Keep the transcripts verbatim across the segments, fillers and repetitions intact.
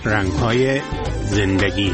رنگ‌های زندگی.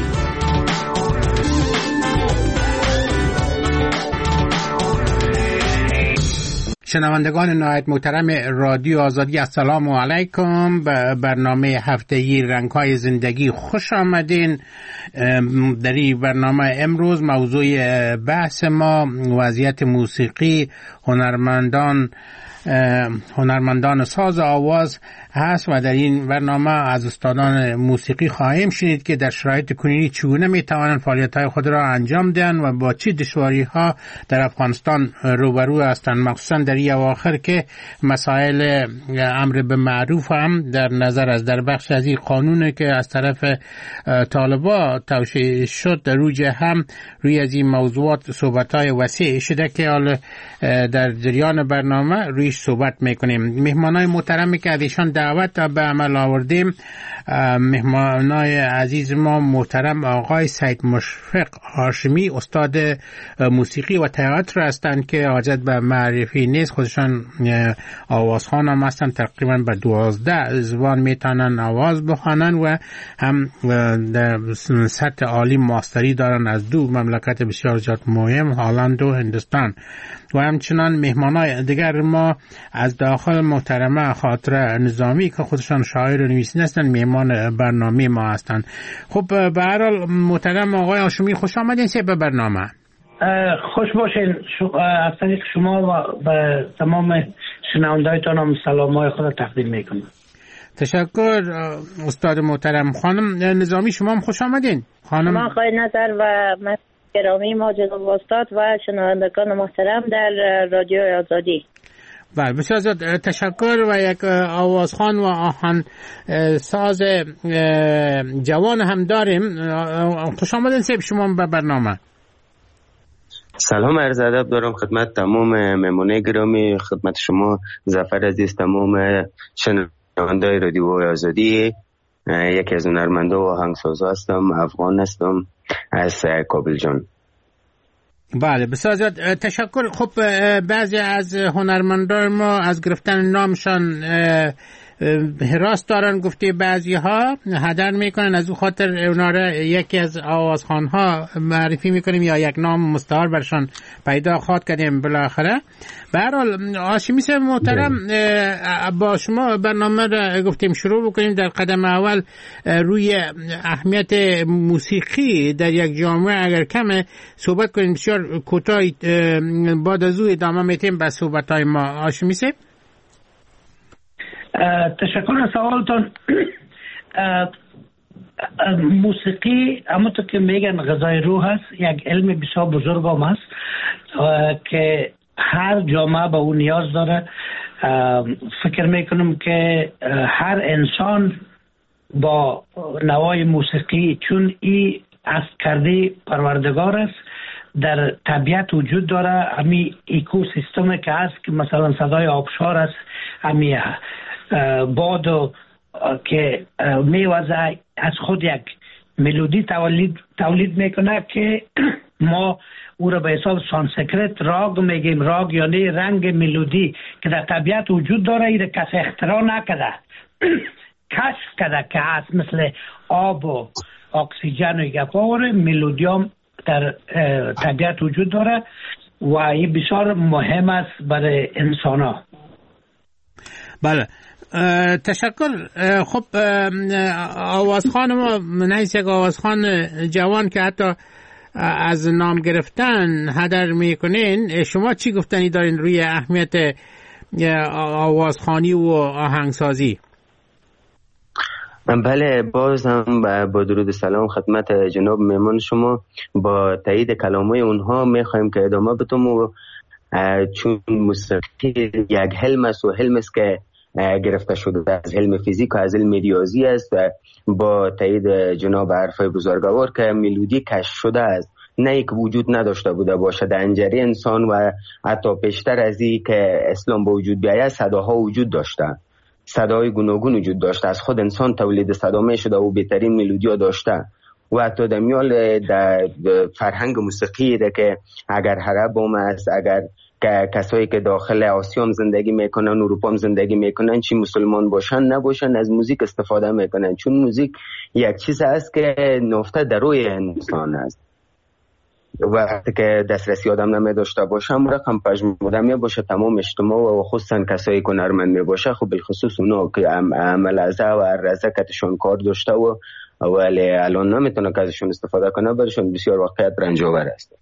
شنوندگان نهایت محترم رادیو آزادی، السلام علیکم. به برنامه هفتگی رنگ‌های زندگی خوش آمدین. در این برنامه امروز موضوع بحث ما وضعیت موسیقی هنرمندان هنرمندان ساز آواز هست و در این برنامه از استادان موسیقی خواهیم شنید که در شرایط کنونی چگونه میتوانند فعالیت‌های خود را انجام دهند و با چه دشواری‌ها در افغانستان روبرو هستند، مخصوصا در این اواخر که مسائل امر به معروف هم در نظر است. در بخش از این قانون که از طرف طالبان توشیح شد در روی هم روی از این موضوعات صحبت‌های وسیع شده که حالا در جریان برنامه رویش صحبت میکنیم. مهمانای محترمی که از ایشان دعوت به عمل آوردیم، مهمانای عزیز ما محترم آقای سید مشفق هاشمی، استاد موسیقی و تئاتر هستند که حاجت به معرفی نیست. خودشان آوازخوان هم هستند، تقریبا به دوازده زبان میتونن آواز بخوانن و هم در سطح عالی ماستری دارن از دو مملکت بسیار زیاد مهم، هلند و هندوستان. و همچنان مهمانای دیگر ما از داخل محترمه خاطره نظامی که خودشان شاعر و نویسنده هستند، مهمان برنامه ما هستند. خب به هر حال محترم آقای هاشمی، خوش آمدین به برنامه. خوش باشین. از طریق شما و به تمام شنوندهایتان هم سلام‌های خود تقدیم میکنم. تشکر استاد محترم. خانم نظامی شما هم خوش آمدین. خانم ما آقای نظر و گرامی ما جناب استاد و شنوندگان محترم در رادیو آزادی. بله بسیار زیاد تشکر. و یک آوازخوان و آهن ساز جوان هم داریم. خوش آمدین سیب شما به برنامه. سلام عرض ادب دارم خدمت تمام مهمانان گرامی، خدمت شما ظفر عزیز، تمام شنونده‌های رادیو آزادی. یکی از هنرمندا و آهنگسازا هستم، افغان هستم از کابل جان. بله بسیار زیاد تشکر. خب بعضی از هنرمندان ما از گرفتن نامشان حراس دارن، گفته بعضی ها هدر میکنن، از او خاطر اونا را یکی از آوازخوان ها معرفی میکنیم یا یک نام مستعار برشان پیدا خواهد کردیم بالاخره. به هر حال هاشمی صاحب محترم، با شما برنامه را گفتیم شروع بکنیم. در قدم اول روی اهمیت موسیقی در یک جامعه اگر کمه صحبت کنیم، بسیار کوتاه، بعد از او ادامه میتیم به صحبت های ما. هاشمی صاحب. تشکر از سوالتون. موسیقی همونطور که میگن غذای روح هست، یک علم بسیار بزرگ هم هست که هر جامعه به اون نیاز داره. فکر میکنم که هر انسان با نوای موسیقی، چون ای از کرده پروردگار است، در طبیعت وجود داره. همین اکوسیستم که هست که مثلا صدای آبشار است، همین باد که میوزه از خود یک ملودی تولید تولید میکنه که ما او را به حساب سانسکریت راگ میگیم. راگ یعنی رنگ ملودی که در طبیعت وجود داره، این کسی اختراع نکرده، کشف کرده که هست، مثل آب و اکسیژن و یکاور ملودی هم در طبیعت وجود داره و این بسیار مهم است برای انسان ها. بله تشکر. خب آوازخوان ما نیست یک آوازخوان جوان که حتی از نام گرفتن هدر میکنین، شما چی گفتنی دارین روی اهمیت آوازخوانی و آهنگسازی؟ بله، باز هم با درود سلام خدمت جناب مهمان شما. با تایید کلامای اونها میخوایم که ادامه بدم و چون موسیقی یک علم است و علم است که گرفته شده از علم فیزیک و از علم ریاضی است و با تایید جناب حرفای بزرگوار که ملودی کشف شده است، نه یک وجود نداشته بوده باشد. انجری انسان و حتی پیشتر از این که اسلام به وجود بیاید صداها وجود داشته، صداهای گوناگون وجود داشته، از خود انسان تولید صدا می شده و بهترین ملودی ها داشته و حتی در میال در فرهنگ موسیقی ده که اگر عرب هم است، اگر کسایی که داخل آسیا هم زندگی میکنن، اروپا هم زندگی میکنن، چی مسلمان باشن نباشن، از موزیک استفاده میکنن، چون موزیک یک چیز است که نفته در روی انسان است. وقتی که دسترسی آدم نمی داشته باشه هم رقم پژمرده می باشه، تمام اجتماع و خصوصا کسایی که هنرمند می باشه، خب بالخصوص اونا که عمل ازه و رزه کتشون کار داشته و ولی الان نمیتونه که ازشون استفاده کنه، برشون بسیار واقعیت رنجاور است.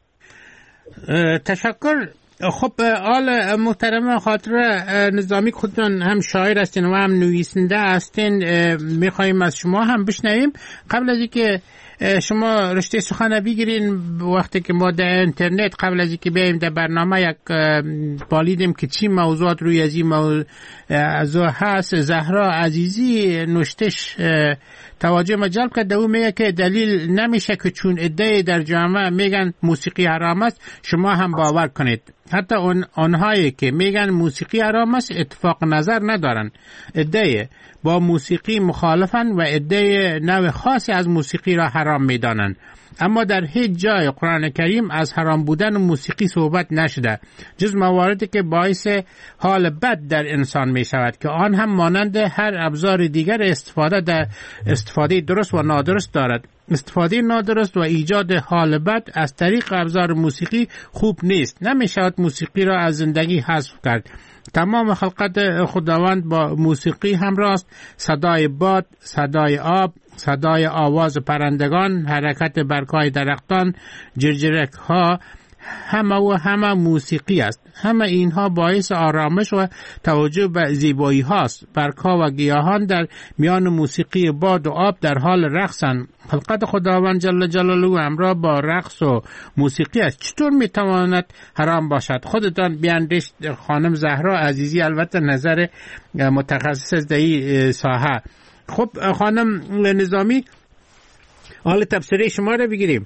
تشکر. خب آل محترم خاطر نظامی، خودتون هم شاعر هستین و هم نویسنده هستین، میخواییم از شما هم بشنویم. قبل از اینکه شما رشته سخن بگیرین، وقتی که ما در اینترنت قبل از اینکه بیایم در برنامه یک بالیدیم که چی موضوعات روی از این موضوع هست، زهرا عزیزی نوشتش توجه ما جلب کرد. او میگه که دلیل نمیشه که چون ادعای در جامعه میگن موسیقی حرام است شما هم باور کنید. حتی اون آنهایی که میگن موسیقی حرام است اتفاق نظر ندارن، ادعای با موسیقی مخالفن و ادعای نوع خاصی از موسیقی را حرام میدانند. اما در هیچ جای قرآن کریم از حرام بودن موسیقی صحبت نشده، جز مواردی که باعث حال بد در انسان می شود که آن هم مانند هر ابزار دیگر استفاده در استفاده درست و نادرست دارد. استفاده نادرست و ایجاد حال بد از طریق ابزار موسیقی خوب نیست. نمی شود موسیقی را از زندگی حذف کرد. تمام خلقت خداوند با موسیقی همراه است. صدای باد، صدای آب، صدای آواز پرندگان، حرکت برگ‌های درختان، جرجرک ها، همه و همه موسیقی است. همه اینها باعث آرامش و توجه به زیبایی هاست. برگ‌ها و گیاهان در میان موسیقی باد و آب در حال رقصند. خلقت خداوند جل جلاله همراه با رقص و موسیقی است. چطور میتواند حرام باشد؟ خودتان بیاندیشید خانم زهرا عزیزی، البته نظر متخصص در این ساحه. خب خانم نظامی، حال تبصره شما رو بگیریم.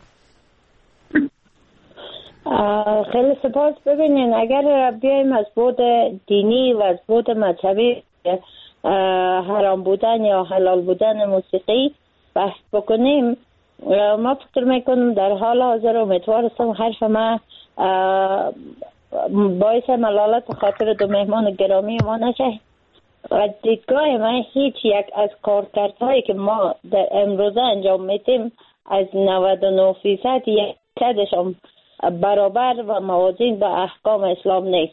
خیلی سپاس. ببینین، اگر بیایم از بود دینی و از بود مذهبی حرام بودن یا حلال بودن موسیقی بحث بکنیم، ما فکر میکنم در حال حاضر امیدوار هستم حرف ما باعث ملالت خاطر دو مهمان گرامی ما نشه. و دیدگاه من هیچ یک از کارکردهایی که ما در امروزه انجام میتیم از نود و نه فیصد یک صدشان برابر و موازین با احکام اسلام نیست.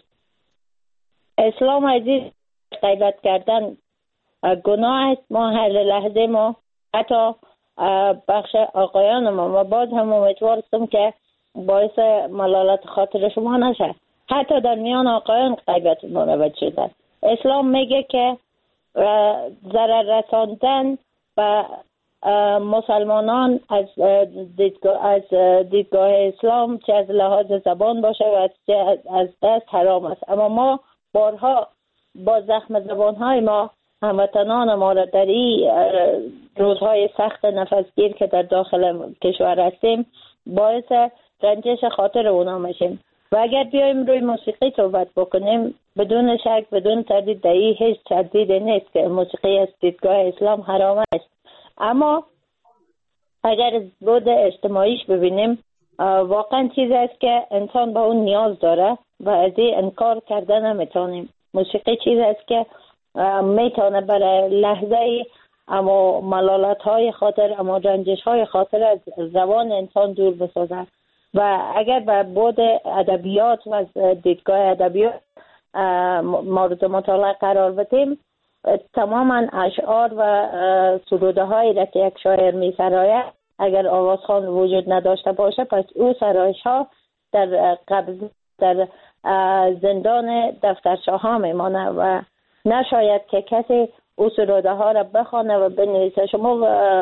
اسلام عزیز غیبت کردن گناه است. ما هر لحظه ما حتی بخش آقایان ما ما باز هم امیدوار هستم که باعث ملالت خاطر شما نشه. حتی در میان آقایان غیبت مروج شده. اسلام میگه که ضرر رساندن و مسلمانان از دیدگاه, از دیدگاه اسلام چه از لحاظ زبان باشه و چه از دست حرام است. اما ما بارها با زخم زبانهای ما هموطنان ما را در این روزهای سخت نفسگیر که در داخل کشور هستیم باعث رنجش خاطر اونا میشیم. و اگر بیایم روی موسیقی صحبت بکنیم، بدون شک بدون تردید در این هیچ تردید نیست که موسیقی از دیدگاه اسلام حرام است. اما اگر بود اجتماعیش ببینیم، واقعا چیزی است که انسان با اون نیاز داره و از این انکار کردن نمیتونیم. موسیقی چیزی است که میتونه برای لحظه اما ملالت های خاطر، اما رنجش های خاطر از زبان انسان دور بسازه. و اگر به بود ادبیات و از دیدگاه ادبیات مورد مطالعه قرار بدیم، تماما اشعار و سروده هایی را که یک شاعر می سراید اگر آوازخوان وجود نداشته باشه، پس او سرایش ها در قبض در زندان دفترچه ها میمانه و نشاید که کسی او سروده ها را بخوانه و بنویسه. شما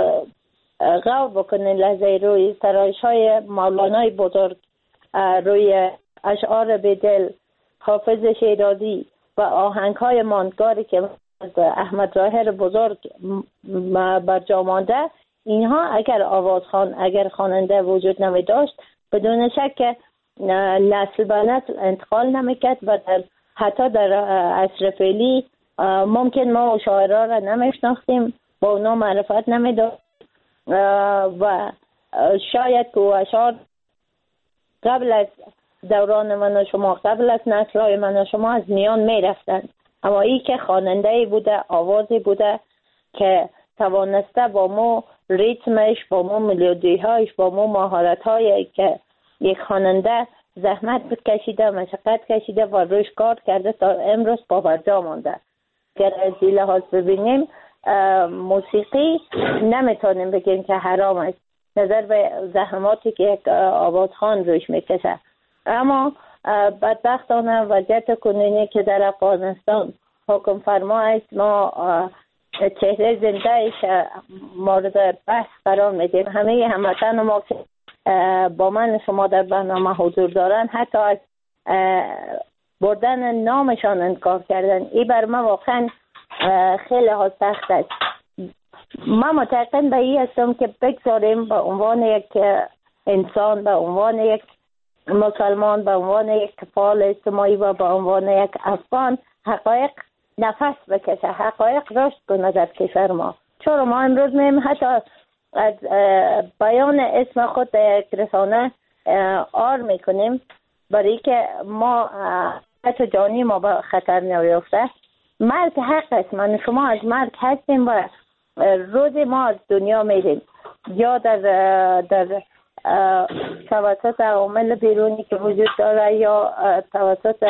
غور بکنین لحظه روی سرایش های مولانای بزرگ، روی اشعار بدل، حافظ شیرازی و آهنگ های ماندگاری که از احمد ظاهر بزرگ بر جا مانده، اینها اگر آوازخوان اگر خواننده وجود نمی داشت بدون شک نسل به نسل انتقال نمیکرد و در حتی در عصر فعلی ممکن ما شاعرها را نمیشناختیم، با اونا معرفت نمیداشت و شاید که اشعار قبل از دوران من و شما، قبل از نسل‌های من و شما از میان میرفتند، اما ای که خواننده بوده، آوازی بوده که توانسته با مو ریتمش، با مو ملودی‌هایش، با مو مهارت‌هایی که یک خواننده زحمت کشیده، مشقت کشیده و روش کار کرده تا امروز پابرجا مانده. گر از این لحاظ ببینیم موسیقی نمیتونیم بگیم که حرام است نظر به زحماتی که یک آوازخوان روش میکشه. اما بدبختانه وضعیت کنونی که در افغانستان حکم فرما است، ما چهره زندهش مورد بحث قرار میدیم. همه هموطن ما که با من شما در برنامه حضور دارن حتی از بردن نامشان انکار کردن. این بر ما واقعا خیلی ها سخت است. ما متقن به این هستم که بگذاریم به عنوان یک انسان، به عنوان یک مسلمان، به عنوان یک فعال اجتماعی و به عنوان یک افغان حقایق نفس بکشه، حقایق رشد کنه در کشور ما. چرا ما امروز میم حتی از بیان اسم خود در یک رسانه آر میکنیم برای که ما حتی جانی ما به خطر نیفته. مرگ حق است. من شما از مرگ هستیم و روز ما از دنیا میریم، یا در در توسط عوامل بیرونی که وجود داره یا توسط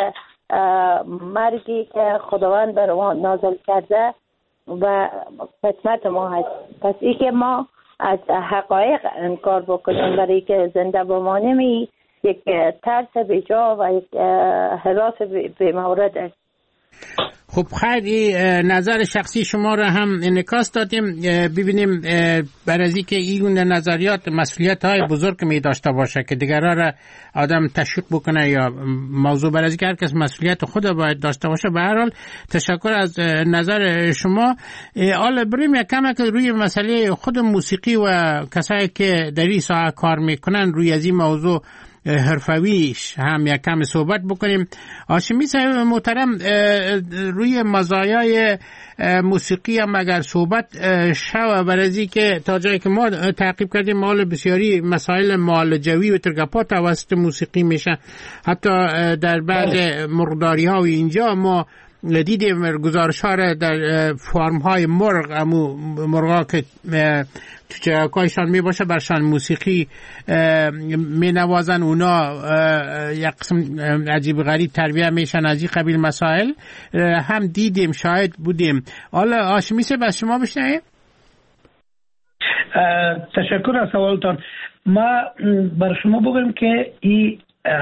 مرگی که خداوند بر ما نازل کرده و قسمت ما هست. پس ای که ما از حقایق انکار بکنیم برای که زنده بمانیم یک ترس بیجا و یک هراس بیمورد است. خب خیلی نظر شخصی شما را هم انعکاس دادیم. ببینیم برای که این نظریات مسئولیت های بزرگ می داشته باشه که دیگران را آدم تشویق بکنه یا موضوع برای که هر کس مسئولیت خود باید داشته باشه. به هر حال تشکر از نظر شما. حالا بریم یک کم که روی مسئله خود موسیقی و کسایی که در این ساحه کار میکنن روی از این موضوع حرفویش هم یک کم صحبت بکنیم. هاشمی صاحب محترم، روی مزایای موسیقی هم اگر صحبت شوه برای که تا جایی که ما تعقیب کردیم مال بسیاری مسائل معالجوی و ترگپا توسط موسیقی میشه. حتی در بعض مرغداری ها و اینجا ما دیدیم گزارش ها را در فارم های مرغ، امو مرغا که تو چراکایشان می باشه برشان موسیقی می نوازن، اونا یک قسم عجیب غریب تربیه میشن از این قبیل مسائل هم دیدیم، شاهد بودیم. حالا هاشمی صاحب از شما بشنویم. تشکر از سوالتان. ما بر شما بگم که این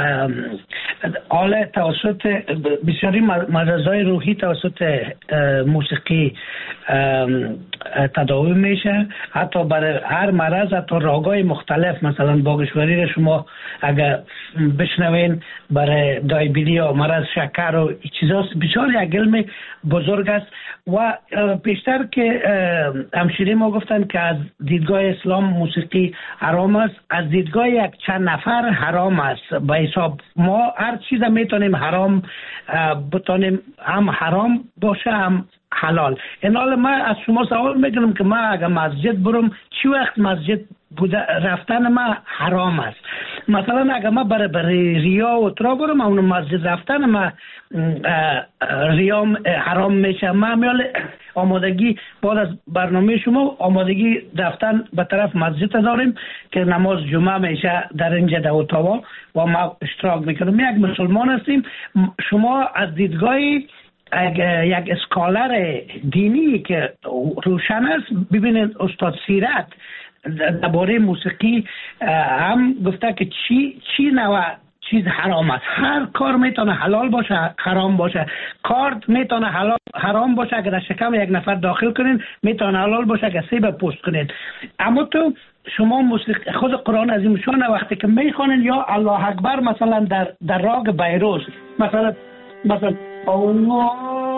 حالا توسط بسیاری مرضای روحی توسط موسیقی تداوی میشه. حتی برای هر مرض حتی راگای مختلف، مثلا باگشوری را شما اگر بشنوین برای دایبیدی یا مرض شکر و چیزاست، بسیار یک علم بزرگ است. و پیشتر که همشیری ما گفتن که از دیدگاه اسلام موسیقی حرام است، از دیدگاه یک چند نفر حرام است. به حساب ما هر چیز میتونیم حرام بتونیم، هم حرام باشه هم حلال. این حال ما از شما سوال میکنم که ما اگر مسجد برم چی وقت مسجد بوده رفتن ما حرام است؟ مثلا اگر ما برای برای ریا و ترا برم اون مسجد رفتن ما ریام حرام میشه. ما میال آمادگی بعد از برنامه شما آمادگی رفتن به طرف مسجد داریم که نماز جمعه میشه در اینجا در اتاوا و ما اشتراک میکنیم. یک مسلمان هستیم. شما از دیدگاه یک اسکالر دینی که روشن است ببینید استاد سیرت درباره موسیقی هم گفته که چی چی نوع چیز حرام است. هر کار میتونه حلال باشه حرام باشه. کارت میتونه حلال حرام باشه اگر در شکم یک نفر داخل کنین، میتونه حلال باشه اگر سیب پوست کنین. اما تو شما موسیقی خود قرآن عظیم شان وقتی که میخوانین یا الله اکبر مثلا در در راگ بیروز مثلا مثلا الله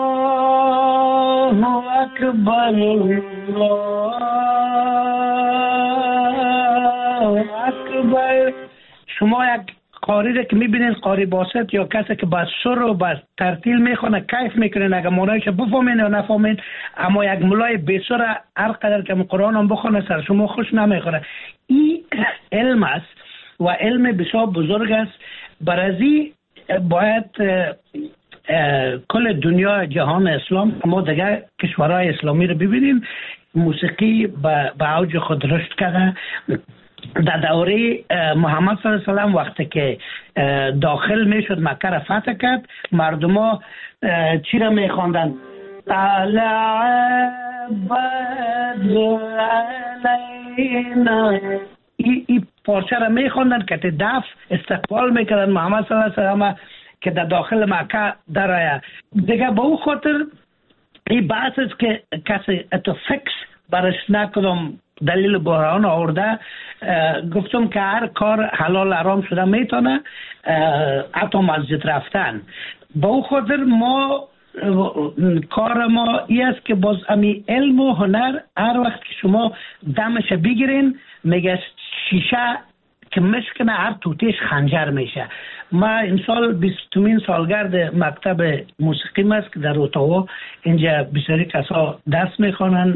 اکبر الله اکبر، شما یک قاری را که میبینید قاری باسط یا کسی که با سر و با ترتیل میخونه کیف میکنین اگر مولایش بفهمین یا نفهمین. اما یک مولای بسر هر قدر که قرآن هم بخونه سر شما خوش نمیخوره. این علم است و علم بسیار بزرگ است. برازی باید کل دنیا جهان اسلام ما دیگه کشورهای اسلامی رو ببینیم موسیقی به اوج خود رشد کرده. در دوره محمد صلی الله علیه و سلم وقتی که داخل میشد مکه را فتح کرد مردم ها چی را میخواندن؟ طلع بدر علینا. این پارچه را میخواندن که دف استقبال میکردن محمد صلی الله علیه و سلم که در داخل مکه در آیا. دیگه به او خاطر این بحث است که کسی اتو فکس برش نکدم دلیل بحران آورده. گفتم که هر کار حلال حرام شده میتونه حتی مسجد رفتن. به او خاطر ما کار ما ای است که باز امی علم و هنر هر وقت که شما دمش بگیرین میگه شیشه که مشکنه هر توتیش خنجر میشه. ما این سال بیستمین سالگرد مکتب موسیقی است که در اتاوا اینجا بسیاری کسا دست میخوانن.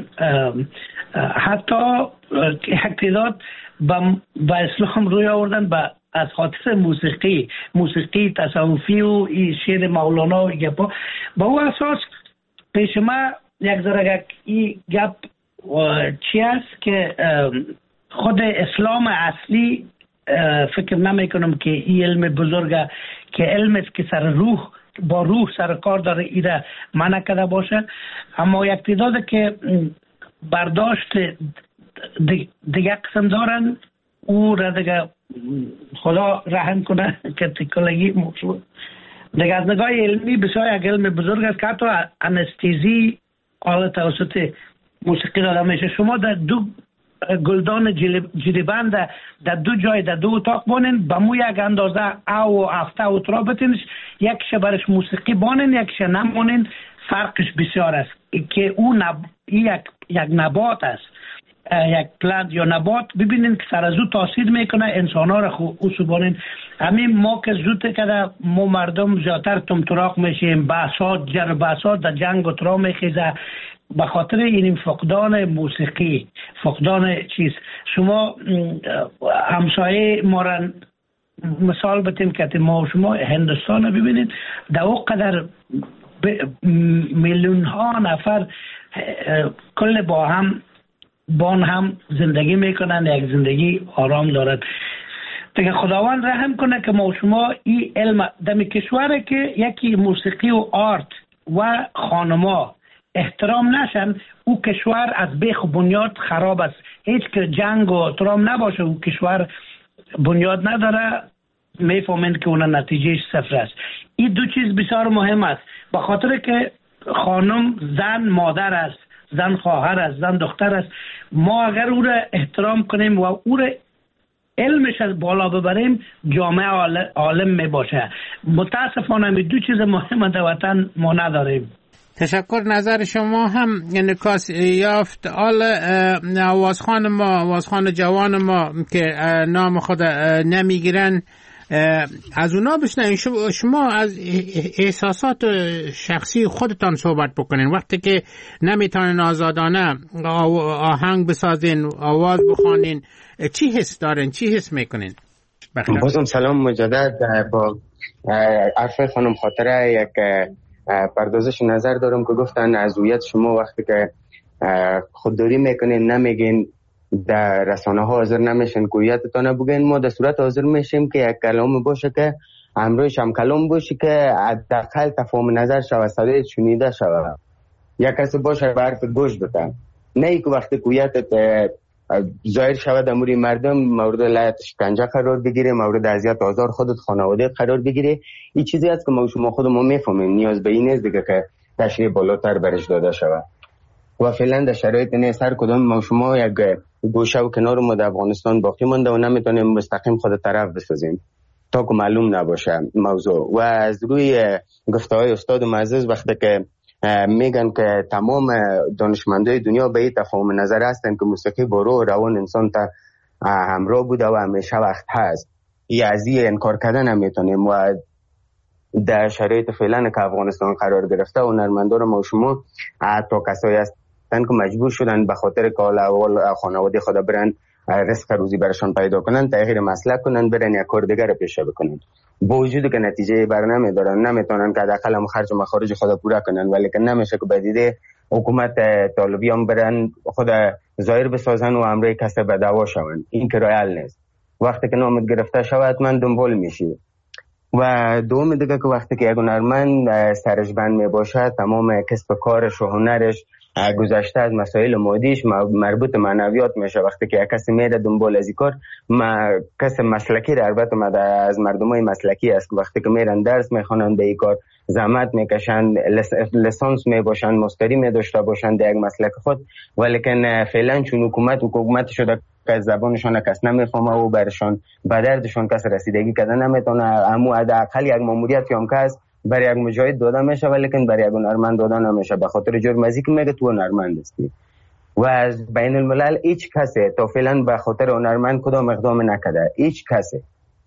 حتی یک تعداد با اسلام روی آوردن با از خاطر موسیقی موسیقی تصوفی و این شعر مولانا و گپا. با او اساس پیش ما یک ذره این گپ چی است که خود اسلام اصلی فکر نمی کنم که این علم بزرگه که علم است که سر روح با روح سر کار داره ایره منع کرده باشه. اما یک تعداد که برداشت دیگه قسم دارن او را دیگه خدا رحم کنه که تکلگی موضوع دیگه از نگاه علمی بسیار یک علم بزرگ است که حتی انستیزی قال توسط موسیقی داده میشه. شما در دو گلدان جریبند در دو جای در دو اتاق بانین با مو یک اندازه او و افته و ترا بتینش یک برش موسیقی بانین یک شه نمانین. فرقش بسیار است که او نب... یک... یک نبات است یک پلانت یا نبات ببینین که سر از او تاثیر میکنه انسان ها را خو سوبانین. همین ما که زود کده ما مردم زیادتر تمتراق میشیم بحثات جر بحثات در جنگ و ترا میخیزه به خاطر این فقدان موسیقی فقدان چیز. شما همسایه ما را مثال بتیم که ما شما هندوستان رو ببینید در او قدر میلیون ها نفر کل با هم بان هم زندگی میکنن یک زندگی آرام دارد. دیگه خداوند رحم کنه که ما شما این علم دمی کشوره که یکی موسیقی و آرت و خانما احترام نشن او کشور از بیخ و بنیاد خراب است. هیچ که جنگ و ترام نباشه او کشور بنیاد نداره میفهمین که اون نتیجهش صفر است. این دو چیز بسیار مهم است به خاطر که خانم زن مادر است زن خواهر است زن دختر است. ما اگر او را احترام کنیم و او را علمش از بالا ببریم جامعه عالم می باشه. متاسفانه می دو چیز مهم در وطن ما نداریم. تشکر. نظر شما هم انعکاس یافت. آل آوازخوان ما آوازخوان جوان ما که نام خود نمیگیرن از اونا بشنویم. شما از احساسات شخصی خودتان صحبت بکنین وقتی که نمیتونین آزادانه آهنگ بسازین آواز بخوانین چی حس دارین چی حس میکنین؟ بازم سلام مجدد. با عرفه خانم خاطره یک پردازش نظر دارم که گفتن از هویت شما وقتی که خودداری میکنین نمیگین در رسانه ها حاضر نمیشن هویتتان بگین. ما در صورت حاضر میشیم که یک کلام باشه که همراهش هم کلام باشه که حداقل تفاهم نظر شود صدای شنیده شود یک کسی باشه به حرف گوش بده نه ای که وقتی هویتت ظاهر شود امور مردم مورد لعنت شکنجه قرار بگیره مورد اذیت آزار خودت خانواده قرار بگیره. این چیزی است که ما شما خودمون میفهمیم نیاز به این است دیگه که تشریح بالاتر برش داده شود و فعلا در شرایط نیست هر کدام ما شما یک گوشه و کنار ما در افغانستان باقی مونده و نمیتونیم مستقیم خود طرف بسازیم تا که معلوم نباشه موضوع. و از روی گفته‌های استاد معزز وقتی که میگن که تمام دانشمندای دنیا به این تفاهم نظر هستن که موسیقی با روح و روان انسان تا همراه بوده و همیشه وقت هست این از این انکار کردن نمیتونیم. و در شرایط فعلا که افغانستان قرار گرفته و هنرمندان ما شما حتی کسایی هستن که مجبور شدن به خاطر که اول خانواده خود برن رزق روزی برشان پیدا کنن، تغییر مسلک کنن، برن یک کار دیگر پیشه بکنن. با وجود که نتیجه بر نمیدارن، نمیتونن که حداقل هم خرج و مخارج خود پورا کنن، ولی که نمیشه که بدیده حکومت طالبی هم برن خود ظاهر بسازن و امروی کسی به دعوا شون. این که رایل نیست. وقتی که نامت گرفته شود من دنبال میشی. و دوم دیگه که وقتی که یک هنرمند سرش بند می باشه، تمام کسب کارش و هنرش گذشته از مسائل مادیش مربوط معنویات میشه. وقتی که یک کسی میره دنبال از این کار، ما کس مسلکی در البته ما از مردمای مسلکی است، وقتی که میرن درس میخوانن به این کار، زحمت میکشن، لیسانس میباشن، مستری میداشته باشن در یک مسلک خود، ولیکن فعلا چون حکومت و حکومت شده که زبانشان کس نمیفهمه و برشان به دردشان کس رسیدگی کردن نمیتونه، امو حداقل یک ماموریت هم که برای یک مجاهد داده میشه ولیکن برای یک هنرمند داده نمیشه، به خاطر جرم ازی که میگه تو هنرمند هستی. و از بین الملل هیچ کسی تا فعلا به خاطر هنرمند کدام اقدام نکرده، هیچ کسی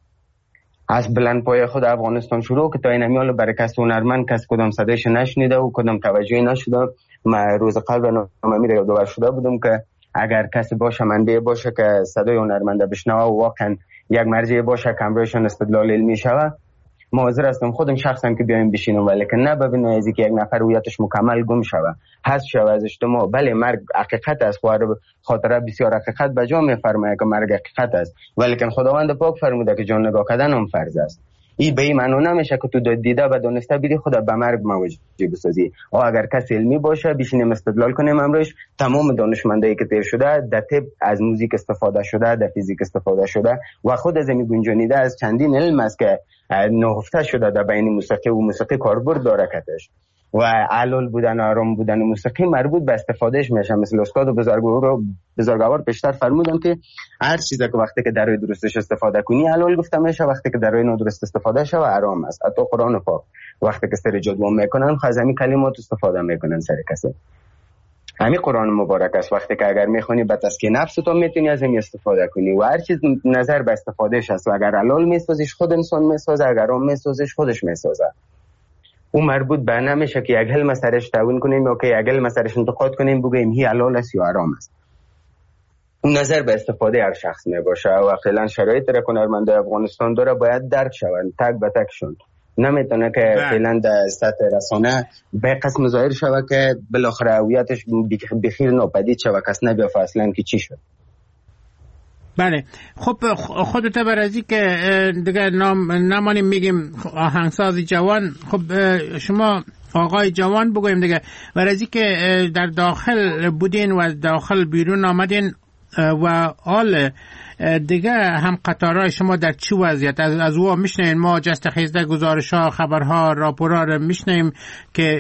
از بلند پای خود افغانستان شروع که تا این امیال برای کس هنرمند کس کدام صدایش نشنیده و کدام توجهی نشده. من روز قبل نامه میره یادآور شده بودم که اگر کسی باشه منبع باشه که صدای هنرمنده بشنوه و واقعا یک مرجع باشه که امروزشان استدلال علمی شوه، ما حاضر هستم خودم شخصا که بیایم بشینم، ولی که نه ببینه از که یک نفر هویتش مکمل گم شوه، حذف شوه از اجتماع. بله مرگ حقیقت است، خاطره بسیار حقیقت به جا میفرماید که مرگ حقیقت است، ولی که خداوند پاک فرموده که جان نگاه کردن هم فرض است. این به این معنی نمیشه که تو دیده و دانسته بیری خود به مرگ مواجه بسازی. او اگر کسی علمی باشه بشینیم استدلال کنیم امروز تمام دانشمندایی که تیر شده در طب از موزیک استفاده شده، در فیزیک استفاده شده و خود از این گنجانیده از چندین علم است که نهفته شده در بین موسیقی و موسیقی کاربرد داره کتش و علل بودن آرام بودن موسیقی مربوط به استفادهش میشه. مثل استاد و بزرگوار بزرگوار پیشتر فرمودن که هر چیزی که وقتی که در روی درستش استفاده کنی علل گفته میشه، وقتی که در روی نادرست استفاده شه و حرام است. حتی قرآن پاک وقتی که سر جدوام میکنن خزمی کلمات استفاده میکنن سر کسی. همین قرآن مبارک است، وقتی که اگر میخونی به تسکیه نفس تو میتونی از این استفاده کنی و هر چیز نظر به استفادهش است و اگر حلال میسازیش خود انسان میسازه، اگر حرام میسازیش خودش میسازه. اون مربوط به نمیشه که یک حلم سرش تعوین کنیم یا که یک حلم سرش انتقاد کنیم بگیم هی حلال است یا حرام است. اون نظر به استفاده هر شخص میباشه و فعلا شرایط را هنرمندای افغانستان داره باید درک شون، تک به تک شون. نمیتونه که فعلا در سطح رسانه به قسم ظاهر شوه که بالاخره هویتش بخیر ناپدید شوه، کس نبیافه اصلا که چی شد. بله خب خودت برازی که دیگه نام نمانیم میگیم آهنگساز جوان، خب شما آقای جوان بگویم دیگه، برازی که در داخل بودین و داخل بیرون آمدین و حال دیگه هم قطارهای شما در چی وضعیت؟ از از او میشنیم ما جست خیزده گزارش‌ها، خبرها، راپورها رو میشنیم که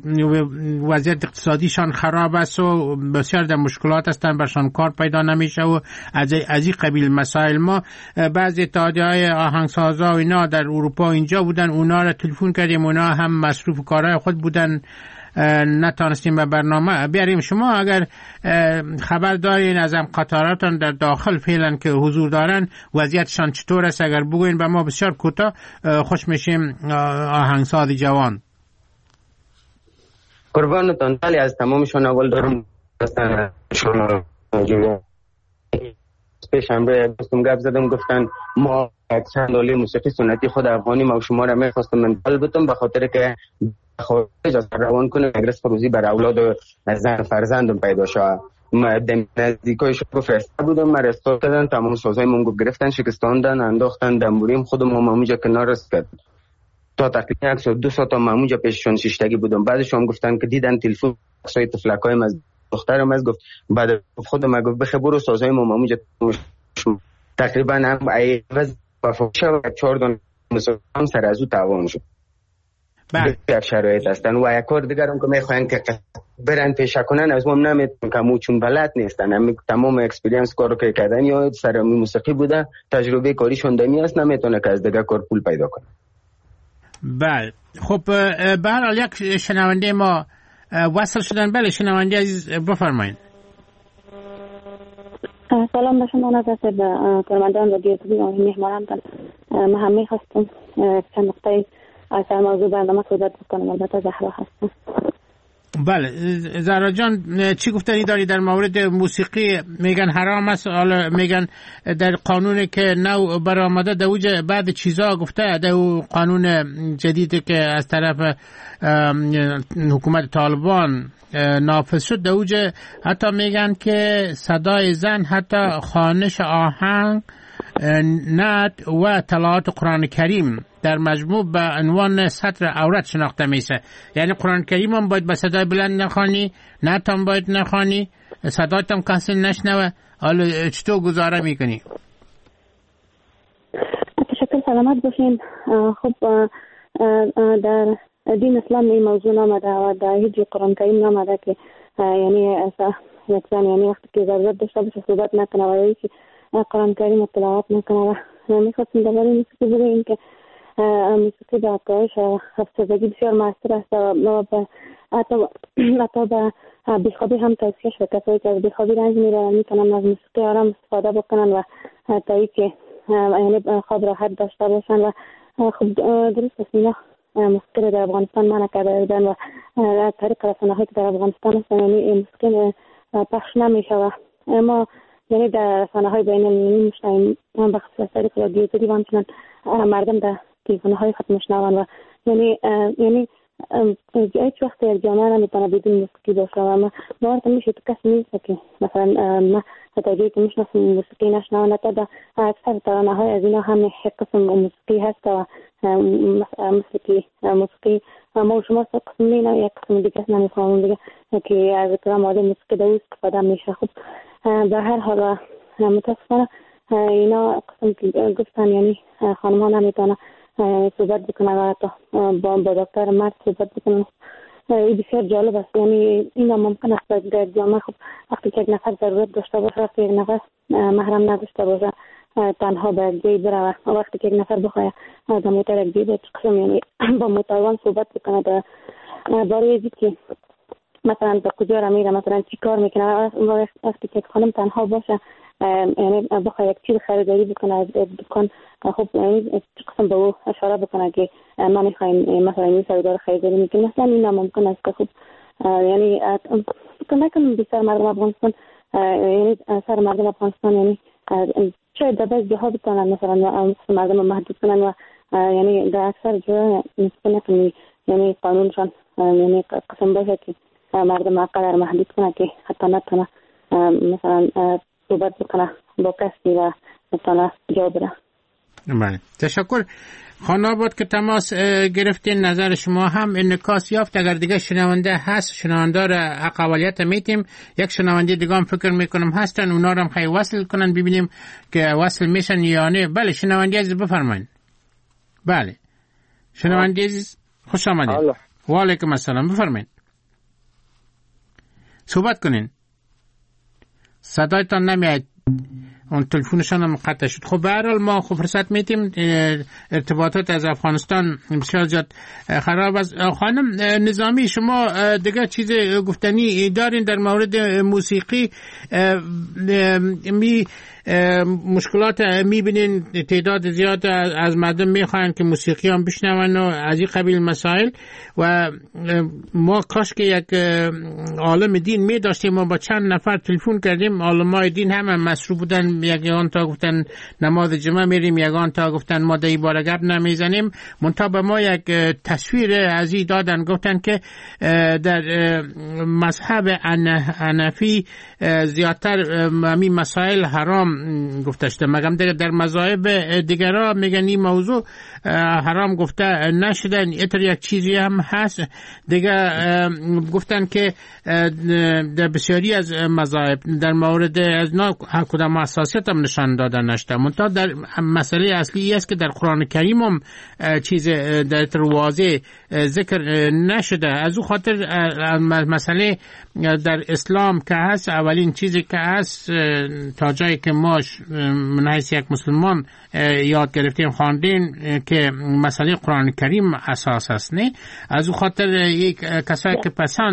وضعیت اقتصادیشان خراب است و بسیار در مشکلات هستن، برشان کار پیدا نمیشه و از از این قبیل مسائل. ما بعضی اتحادیه‌های آهنگسازا و اینا در اروپا اینجا بودن، اونا رو تلفن کردیم، اونا هم مصروف کارهای خود بودن، نتانستیم به برنامه بیاریم. شما اگر خبر دارین از هم قطاراتان در داخل فعلا که حضور دارن وضعیتشان چطور است اگر بگوین به ما بسیار کوتاه خوش میشیم. آهنگساز جوان قربانتان، ولی از تمامشون اول دارم شما پیش امروز گفتم گپ زدم، گفتن ما چند سالی موسیقی سنتی خود افغانی ما شما را میخواستم من بتم به خاطر که خارج از روان کنه رزق روزی بر اولاد و زن فرزندم پیدا شد. ما دم نزدیکای شو فرسته بودم، ما رستور کردن، تمام سازهای مونگو گرفتن، شکستاندن، انداختن دنبوریم، خودم هم همونجا کنار رست کرد تا تقریبا یک ساعت دو ساعت هم همونجا پیششون شیشتگی بودم. بعدش هم گفتن که دیدن تلفن سای تفلکایم از دخترم از گفت بعد خودم ما گفت بخه برو سازهای ما همونجا تقریبا هم عوض با فوشه و چهار دن مسلمان سر از او تعوان شد. بله یک شرایط هستن و یک کار دیگر هم که میخواین که برن پیشه کنن از ما نمیتون که مو چون بلد نیستن، هم تمام اکسپریانس کارو که کردن یا سر موسیقی بوده تجربه کاریشون دمی است، نمیتونه که از دیگر کار پول پیدا کنه. بله خب به هر حال یک شنونده ما وصل شدن. بله شنونده عزیز بفرمایید. سلام به شما نظرت به کارمندان رادیو تبی و میهمانان. من هم میخواستم چند نقطه از موضوع برنامه صحبت بکنم، البته زهرا هستم. بله زهرا جان چی گفتنی داری در مورد موسیقی؟ میگن حرام است، حالا میگن در قانونی که نو برآمده در اوج بعد چیزا گفته در قانون جدیدی که از طرف حکومت طالبان نافذ شد در اوج حتی میگن که صدای زن، حتی خوانش آهنگ، نعت و تلاوت قرآن کریم در مجموع به عنوان سطر عورت شناخته میشه. یعنی قرآن کریم هم باید به صدای بلند نخوانی، نعت هم باید نخوانی، صدایت هم کسی نشنوه. حالا چطور گزاره میکنی؟ تشکر، سلامت باشین. خب در دین اسلام این موضوع نامده و در هیچ قرآن کریم نامده که یعنی یک زن یعنی وقتی که ضرورت داشته باشه صحبت نکنه و یا که قرآن کریم تلاوت نکنه. و میخواستم درباره موسیقی بگویم که موسیقی در کاهش افسردگی بسیار موثر است و حتی حتی به بیخوابی هم توصیه شده. کسایی که از بیخوابی رنج میبرن میتونن از موسیقی آرام استفاده بکنن و تا اینکه یعنی خواب راحت داشته باشن. و خب درست است اینا موسیقی در افغانستان منع کرده بودن و از طریق رسانه‌هایی که در افغانستان هستن یعنی موسیقی پخش نمیشه و اما یعنی در رسانه‌های بین‌المللی میشنویم به خصوص از طریق رادیو زدی و همچنان مردم در تلفن‌های خود میشنون و یعنی یعنی هیچ وقت یک جامعه نمیتونه بدون موسیقی باشه و ما باورم میشه تو کسی نیست که مثلا ما حتی جایی که میشناسیم موسیقی نشنون. حتی در اکثر ترانه‌های از اینا هم یک قسم موسیقی هست و مثل که موسیقی ما شما قسم مینا یک قسم دیگه نمیفهمیم دیگه که از کلام آده موسیقی در استفاده میشه. خب به هر حال متاسفانه اینا قسم که گفتن یعنی خانم‌ها نمیتونه صحبت بکنن و حتی با, با دکتر مرد صحبت بکنن. این بسیار جالب است. یعنی اینا ممکن است در جامعه خب وقتی که یک نفر ضرورت داشته باشه، وقتی یک نفر محرم نداشته باشه تنها به یک جایی بره و وقتی که یک نفر بخواه در موتر یک جایی به قسم یعنی با موتروان صحبت بکنه در باره اینکه که مثلا به کجا را میره، مثلا چی کار میکنه. وقتی که خانم تنها باشه یعنی بخواه یک چیز خریداری بکنه از دکان، خب یعنی قسم به او اشاره بکنه که ما میخواییم مثلا این سودار خریداری میکنیم. مثلا این ممکن است که خب یعنی کمکم بسیار مردم افغانستان یعنی سر مردم افغانستان یعنی شاید در بعض جاها بتونن مثلا مردم محدود کنن و یعنی در اکثر جاها نکنی یعنی قانونشان یعنی قسم باشه که مردم اقدر محدود کنه که حتی نتونه مثلا صحبت بکنه با کسی و مثلا جا بره. بله تشکر خانم آباد که تماس گرفتین. نظر شما هم انعکاس یافت. اگر دیگه شنونده هست شنونده را اقوالیت میتیم. یک شنونده دیگه هم فکر میکنم هستن، اونا رو هم خیلی وصل کنن ببینیم که وصل میشن یا نه. بله شنونده عزیز بفرمایید. بله شنونده عزیز خوش آمدید. و علیکم السلام، بفرمایید صحبت کنین. صدایتان نمیاد، اون تلفنشان هم قطع شد. خب به هر حال ما خب فرصت میتیم. ارتباطات از افغانستان بسیار زیاد خراب است. خانم نظامی شما دیگه چیز گفتنی دارین در مورد موسیقی؟ می مشکلات میبینین تعداد زیاد از مردم میخواین که موسیقی هم بشنون و از این قبیل مسائل و ما کاش که یک عالم دین می داشتیم. ما با چند نفر تلفن کردیم، عالمای دین همه مسروع بودن. یگان تا گفتن نماز جمعه میریم، یگان تا گفتن ما در باره گپ نمیزنیم. منتها به ما یک تصویر از این دادن، گفتن که در مذهب حنفی زیادتر همین مسائل حرام گفته شده، مگم دیگه در مذاهب دیگرها میگن این موضوع حرام گفته نشدن. اینطور یک چیزی هم هست دیگه. گفتن که در بسیاری از مذاهب در مورد از نا کدام حساسیت هم نشان دادن نشده. منتها در مسئله اصلی است که در قرآن کریم هم چیز در واضح ذکر نشده. از او خاطر مسئله در اسلام که هست، اولین چیزی که هست تا جایی که ما من حیث یک مسلمان یاد گرفتیم خواندیم که مسئله قرآن کریم اساس است. نه از او خاطر یک کسایی که پسند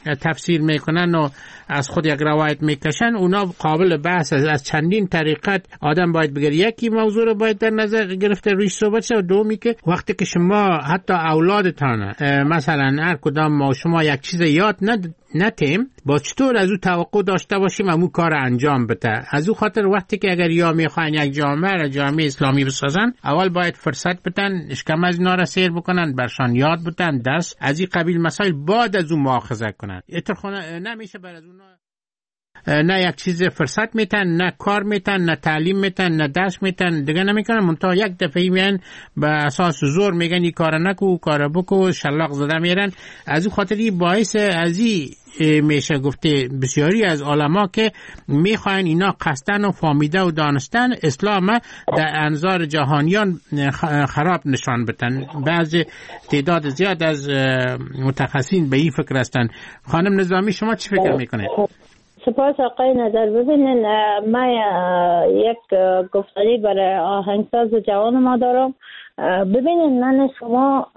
تفسیر میکنن و از خود یک روایت میکشن، اونا قابل بحث از, از چندین طریقت آدم باید بگیر. یکی موضوع رو باید در نظر گرفته روی صحبت شه، و دومی که وقتی که شما حتی اولادتان مثلا هر کدام ما شما یک چیز یاد ند نتیم، با چطور از او توقع داشته باشیم امو کار انجام بده. از او خاطر وقتی که اگر یا میخواین یک جامعه را جامعه اسلامی بسازن، اول باید فرصت بدن، اشکم از اینا را سیر بکنن، برشان یاد بدن، درس از این قبیل مسائل بعد از اون مؤاخذه کنن. اتخانه نمیشه بر از اونا نه یک چیز فرصت میتن، نه کار میتن، نه تعلیم میتن، نه درس میتن، دیگه نمیکنن. منتها یک دفعه میان به اساس زور میگن این کار نکو، کار بکو، شلاق زده میرن. از اون خاطر این باعث از این میشه گفته بسیاری از علما که میخواین اینا قصدن و فهمیده و دانستن اسلام در انظار جهانیان خراب نشان بدن. بعض تعداد زیاد از متخصصین به این فکر هستن. خانم نظامی شما چی فکر میکنید؟ سپاس آقای نظر. ببینین من یک گفتاری برای آهنگساز جوان ما دارم. ببینین من شما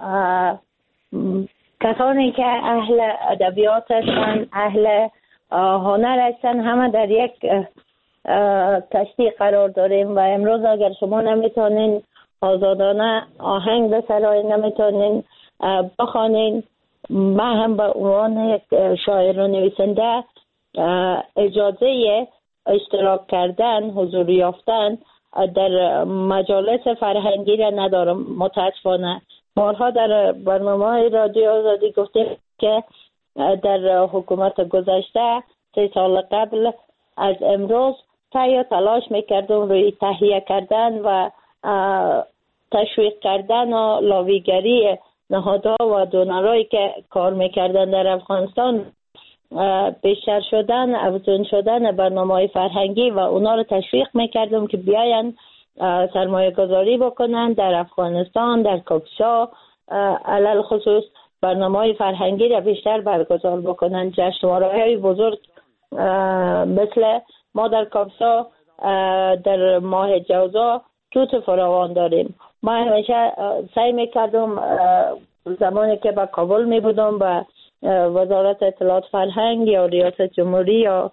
کسانی که اهل ادبیات هستن، اهل هنر هستن، همه در یک کشتی قرار داریم و امروز اگر شما نمیتونین آزادانه آهنگ بسرایین، نمیتونین بخوانین، من هم به عنوان یک شاعر و نویسنده اجازه اشتراک کردن، حضور یافتن در مجالس فرهنگی را ندارم متاسفانه. بارها در برنامه رادیو آزادی گفتیم که در حکومت گذشته سه سال قبل از امروز تهیه تلاش میکردم روی تهیه کردن و تشویق کردن و لاویگری نهادها و دونرایی که کار میکردن در افغانستان بیشتر شدن، افزون شدن برنامه‌های فرهنگی و اونا رو تشویق میکردم که بیاین سرمایه گذاری بکنن در افغانستان، در کاکشا علل خصوص برنامه‌های فرهنگی را بیشتر برگزار بکنن. جشنواره‌های بزرگ مثل ما در کاکشا در ماه جوزا توت فراوان داریم. ما همیشه سعی میکردم زمانی که به کابل می بودم به وزارت اطلاعات فرهنگ یا ریاست جمهوری یا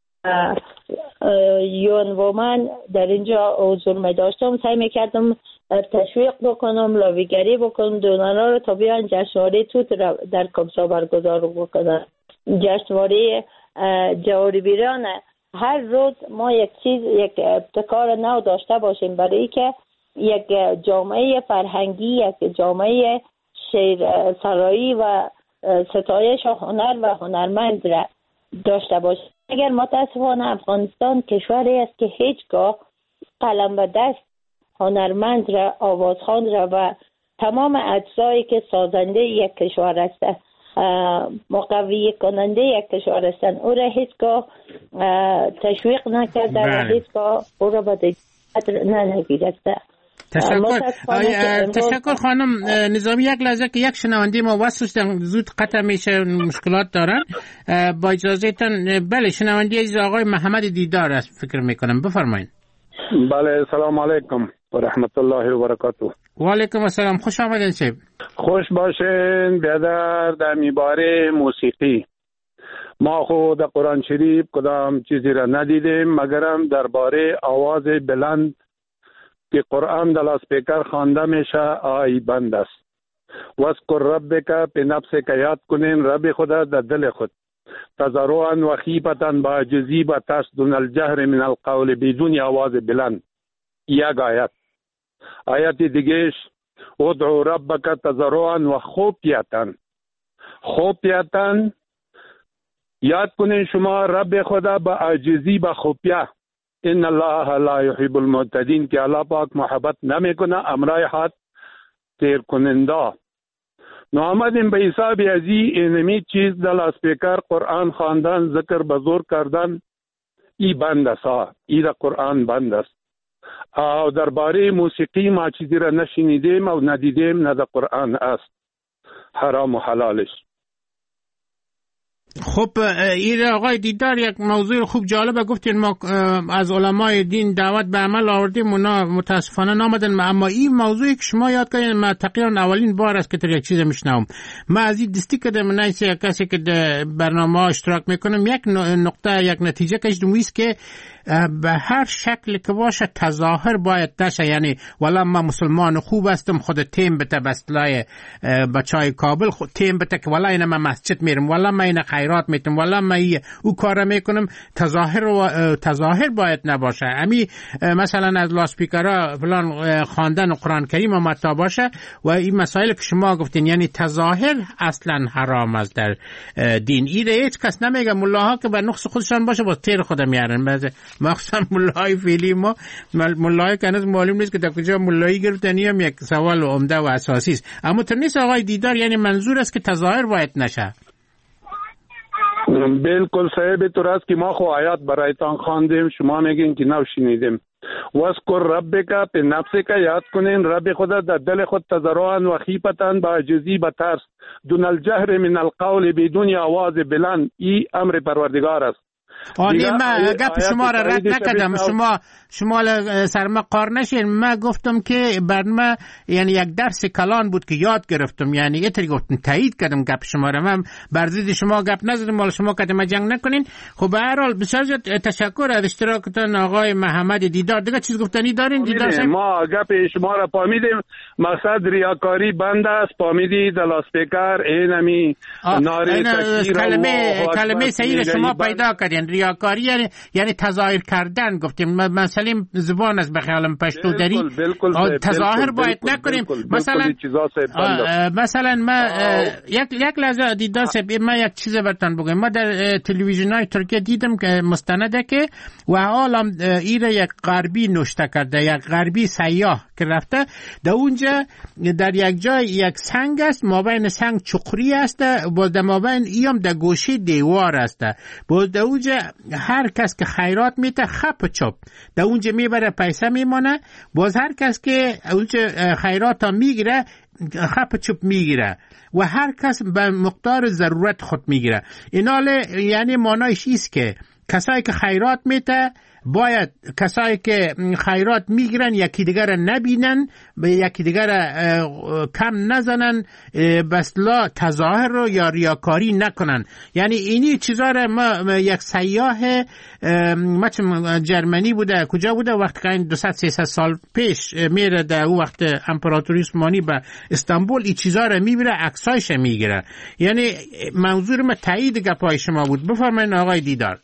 یون وومن در اینجا حضور می داشتم، سعی می کردم تشویق بکنم، لاویگری بکنم دونرها رو تا بیان جشنواره توت در کاکشا برگزار بکنن. جشنواره جواری بیرانه. هر روز ما یک چیز، یک ابتکار نو داشته باشیم برای که یک جامعه فرهنگی، یک جامعه شعر سرایی و ستایش هنر و هنرمند را داشته باشیم. اگر متاسفانه افغانستان کشوری است که هیچگاه قلم و دست هنرمند را، آوازخوان را و تمام اجزایی که سازنده یک کشور است، مقوی کننده یک کشور هستند، او را هیچگاه تشویق نکرده و هیچگاه او را به دقت نگرفته. تشکر تشکر خانم نظامی. یک لحظه که یک شنونده ما واسه زود قطع میشه، مشکلات دارن، با اجازهتون. بله شنونده عزیز آقای محمد دیدار است فکر میکنم، بفرمایید. بله سلام علیکم و رحمت الله و برکاته. و علیکم السلام، خوش آمدین شب. خوش باشین بیادر. در میباره موسیقی ما خود در قرآن شریف کدام چیزی را ندیدیم مگرم درباره آواز بلند که قرآن در لاسپیکر خوانده میشه آی بند است. وذکر ربک به نفس که یاد کنین رب خدا در دل خود، تضرعا و خیفتا با عجزی و تصدن الجهر من القول، بدون آواز بلند. یک آیت. آیت دیگهش ادعو ربک تضرعا و خفیتا. خفیتا یاد کنین شما رب خدا با عجزی با خفیه. ان الله لا يحب المعتدین، که الله پاک محبت نمیکنه امرای حد تیر کننده. نو آمدیم به حساب ازی اینمی چیز در اسپیکر قرآن خواندن، ذکر بزرگ کردن، ای بند است، ای در قرآن بند است. او درباره موسیقی ما چیزی را نشنیدیم و ندیدیم، نه در قرآن است، حرام و حلالش. خب این آقای دیدار یک موضوع خوب جالبه گفتین، ما از علمای دین دعوت به عمل آوردیم، اونا متاسفانه نامدن، اما این موضوعی که شما یاد کردین من تقریبا اولین بار است که تر یک چیز میشنوم. من از این دستی کردم نیست یک کسی که برنامه ها اشتراک میکنم یک نقطه یک نتیجه کشیدم است که به هر شکل که باشه تظاهر باید نشه. یعنی والا من مسلمان خوب هستم خود تیم بته بسلای بچای کابل خود تیم بته که والا اینا من مسجد میرم، والا من اینا خیرات میتم، والا من او کار میکنم. تظاهر و تظاهر باید نباشه. امی مثلا از لاسپیکرها فلان خواندن قرآن کریم متا باشه و این مسائل که شما گفتین یعنی تظاهر اصلا حرام است در دین. ایده هیچ کس نمیگه، ملاها که به نقص خودشان باشه با تیر خودم میارن، بعضی مخصوصا ملای فعلی ما ملای که هنوز معلوم نیست که در کجا ملایی گرفتن، هم یک سوال عمده و اساسی است. اما تنیس آقای دیدار یعنی منظور است که تظاهر باید نشه. بالکل صاحب تو راست که ما خو آیات برایتان خواندیم، شما میگین که نو شنیدیم. وذکر ربک به نفسک، یاد کنین رب خدا در دل خود تضرعا و خیفتن با عجزی با ترس، دون الجهر من القول بدون آواز بلند. ای امر پروردگار است. آنی ما گپ شما را رد نکردم، شما شما سرما قار نشین. ما گفتم که برنامه یعنی یک درس کلان بود که یاد گرفتم، یعنی یه طری گفتم تایید کردم گپ شما را. من بر ضد شما گپ نزدم، ولی شما کدام جنگ نکنین. خب به هر حال بسیار تشکر از اشتراکتون آقای محمد دیدار. دیگه چیز گفتنی دارین دیدار صاحب؟ ما گپ شما را فهمیدیم، مقصد ریاکاری بند است. فهمیدی دلاسپیکر اینمی ناری تکبیر کلمه کلمه صحیح شما پیدا کردین. ریاکاری یعنی یعنی تظاهر کردن گفتیم. مثلا زبان از بخیالم پشتو داری تظاهر باید نکنیم. مثلا مثلا ما یک یک لحظه دیدار صاحب ما یک چیز براتون بگم. ما در تلویزیونای ترکیه دیدم که مستنده که و حالا ایره یک غربی نوشته کرده، یک غربی سیاح که رفته در اونجا در یک جای یک سنگ است، مابین سنگ چقری است، باز در مابین ایام در گوشه دیوار است. باز در اونجا هر کس که خیرات میته خپ چپ در اونجا میبره پیسه میمانه، باز هر کس که اونجا خیرات ها میگیره خپ چپ میگیره و هر کس به مقدار ضرورت خود میگیره. ایناله یعنی معنایش ایست که کسایی که خیرات میته باید کسایی که خیرات میگیرن یکی دیگر نبینن، به یکی دیگر کم نزنن، بس لا تظاهر رو یا ریاکاری نکنن. یعنی اینی چیزا رو ما یک سیاح مثلا جرمنی بوده کجا بوده وقت که این دویست سیصد سال پیش میره در اون وقت امپراتوری عثمانی به استانبول این چیزا رو میبره عکسایش میگیره. یعنی منظور ما تایید گپای شما بود. بفرمایید آقای دیدار.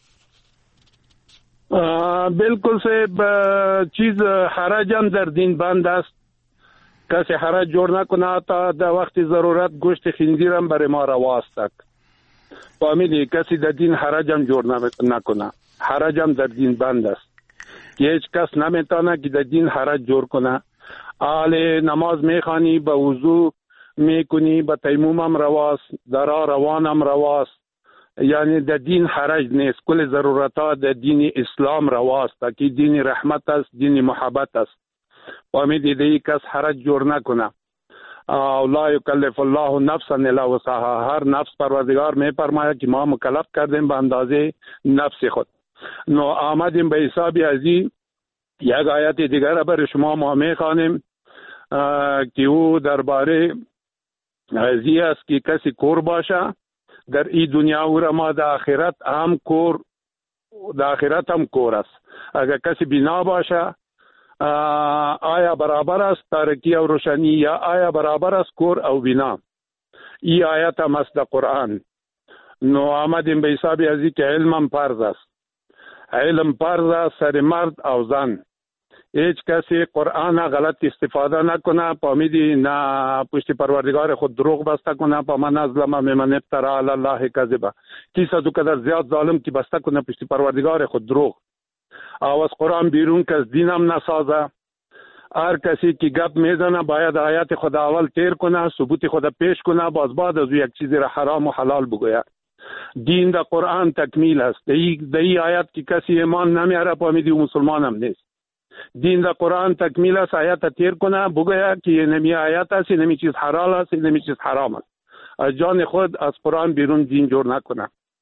بالکل صاحب، چیز حرج هم در دین بند است. کسی حرج جور نکنه تا در وقت ضرورت گوشت خنزیر هم برای ما رواست. فهمیدی؟ کسی در دین حرج هم جور نکنه. حرج هم در دین بند است. هیچ کس نمیتونه که در دین حرج جور کنه. آل نماز میخوانی، به وضو میکنی، به تیمم هم رواست، درا روان هم رواست. یعنی در دین حرج نیست. کل ضرورتات در دین اسلام رواست که دین رحمت است، دین محبت است. فهمیدی؟ دیگه کس حرج جور نکنه. لا یکلف الله نفسا الا وسعها. هر نفس پروردگار می فرماید که ما مکلف کردیم به اندازه نفس خود. نو آمدیم به حساب ازی یک آیت دیگر برای شما ما می خوانیم که او درباره ازی است که کسی کور باشه در این دنیا و ما در آخرت هم کور، در آخرت هم کور است. اگر کسی بینا باشه آیا برابر است تاریکی و روشنی، یا آیا برابر است کور او بینا؟ این آیت هم است در قرآن. نو آمدیم به حساب ازی که علم هم فرض است. علم فرض است سر مرد او زن. هیچ کسی قرآن غلط استفاده نکنه. فهمیدی؟ نه پشت پروردگار خود دروغ بسته کنه. پا من ازلم ممن افترا علی الله کذبا. کسی از او قدر زیاد ظالم که بسته کنه پشت پروردگار خود دروغ. او از قرآن بیرون که از دینم نسازه. هر کسی که گپ میزنه باید آیات خود اول تیر کنه، ثبوت خود پیش کنه، باز بعد از او یک چیزی را حرام و حلال بگوید. دین در قرآن تکمیل است. در این آیات که کسی ایمان نمیاره فهمیدی و مسلمان هم نیست. دین در قرآن تکمیل است. آیات تیر کنه بگوید که نمی آیات است، نمی چیز حلال است، نمی چیز حرام است. از جان خود از قرآن بیرون دین جور نکنه.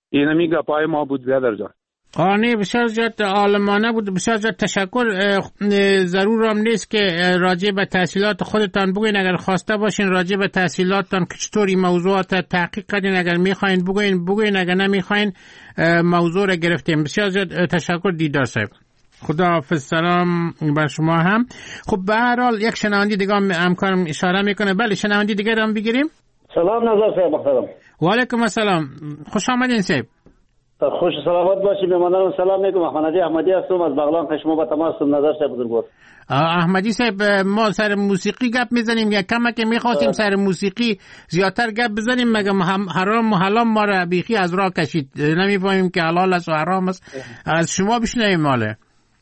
اینمی گپای ما بود بیادر جان. آنی بسیار زیاد عالمانه بود، بسیار زیاد تشکر. ضرور هم نیست که راجع به تحصیلات خودتان بگوین، اگر خواسته باشین راجع به تحصیلاتتان که چطوری موضوعات تحقیق کردین، اگر میخواین بگوین بگوین، اگر نمیخواین موضوع را گرفتیم. بسیار زیاد تشکر دیدار صاحب. خداحافظ. سلام بر شما هم. خب به هر حال یک شنونده دیگه هم همکارم اشاره میکنه. بله شنونده دیگه هم بگیریم. سلام نظر صاحب محترم. و علیکم السلام، خوش آمدین صاحب. خوش سلامت باشید. میمانم سلام میگم. احمدی احمدی هستم از بغلان خشمو با تماس نظر صاحب بزرگوار. احمدی صاحب، ما سر موسیقی گپ میزنیم یا کما که میخواستیم سر موسیقی زیادتر گپ بزنیم، مگه حرام و حلال ما را بیخی از راه کشید، نمیفهمیم که حلال است و حرام است. از شما بشنویم. ماله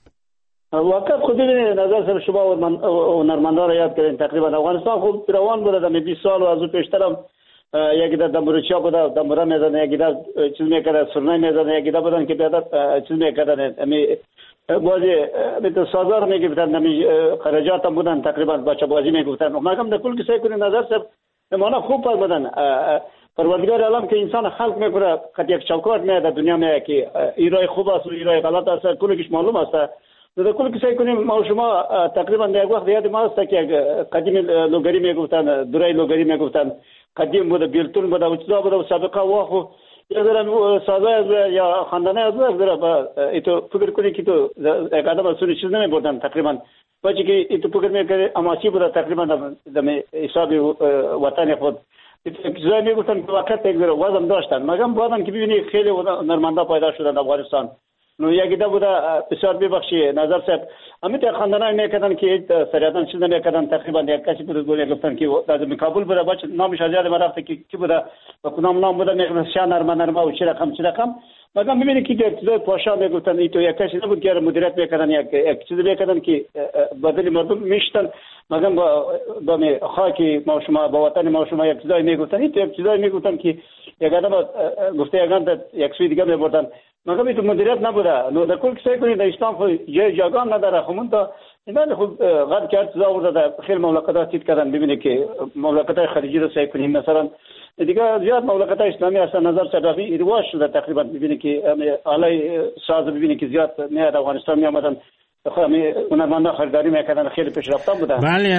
واقعا خود ببینید نظر صاحب، شما و هنرمندان را یاد کردین. تقریبا افغانستان خوب روان بوده در بیست سال و از اون پیشترم یکی در دمبروچیا بوده، دمبرا میزنه، یکی در چیز میکرده سرنای میزنه، یکی در بودن که بیادر چیز میکردن امی بازی بیت سازار میگفتن، امی خرجات هم بودن تقریبا بچه بازی میگفتن. مگم در کل کسی کنین نظر صاحب مانا خوب پر بودن. پروردگار عالم که انسان خلق میکنه قد یک چوکات میاد در دنیا میاد که ایرای خوب است و ایرای غلط است، کلش معلوم است. در کل کسی کنیم ما شما تقریبا در یک وقت یاد ما است که قدیم لوگری میگفتن، دورای لوگری میگفتن، قدیم بوده، بیلتون بوده و چیزا بوده و سابقه واخو یا در سازای یا خاندانه از در ایتو فکر کنی که تو یک آدم از سونی چیز نمی بردن تقریبا بچه که ایتو فکر میکنی اماسی بوده تقریبا در حساب وطن خود چیزایی میگفتن که وقت یک در وزن داشتن. مگم بعدم که ببینی خیلی نرمنده پیدا شدن افغانستان. نو یکی دا بوده بسیار ببخشی نظر صاحب امیت خاندانای میکردن که سریعتاً چیز نمیکردن. تقریبا یک کسی بود گویا گفتن که در کابل بوده، بچه نامش از یاد ما رفته که کی بوده و کدام نام بوده، میگفتن شاه نرمه نرمه و چی رقم چی رقم. مگم میبینی که یک چیزای پاشا میگفتن ای تو یک کسی نبود که مدیریت میکردن، یک یک چیز میکردن که بدل مردم میشتن. مگم با با خاکی ما شما با وطن ما شما یک چیزای میگفتن، ای تو یک چیزای میگفتن که یک آدم گفته یگان یک سوی دیگه میبردن. مگم ای تو مدیریت نبوده. نو در کل کسی کنید در اسلام خود جای جاگان نداره. خمون تا اینا خود غد کرد چیزا آورده در خیلی مملکت‌ها چیت کردن. ببینید که مملکت‌های خارجی رو سعی کنیم مثلا دیگه زیاد مملکت‌های اسلامی هستن نظر صداقی رواج شده تقریبا. ببینید که آلای ساز ببینید که زیاد میاد افغانستان میآمدن هنرمندا خریداری میکردن، خیلی پیشرفته بودن. بله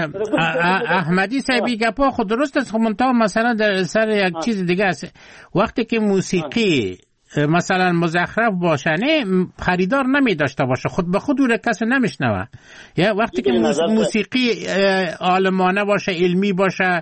احمدی صاحبی گپا خود درست است. منتها مثلا در سر یک چیز دیگه است، وقتی که موسیقی مثلا مزخرف باشه نه خریدار نمی داشته باشه، خود به خود او را کسی نمیشنوه. یا وقتی که موسیقی عالمانه باشه، علمی باشه،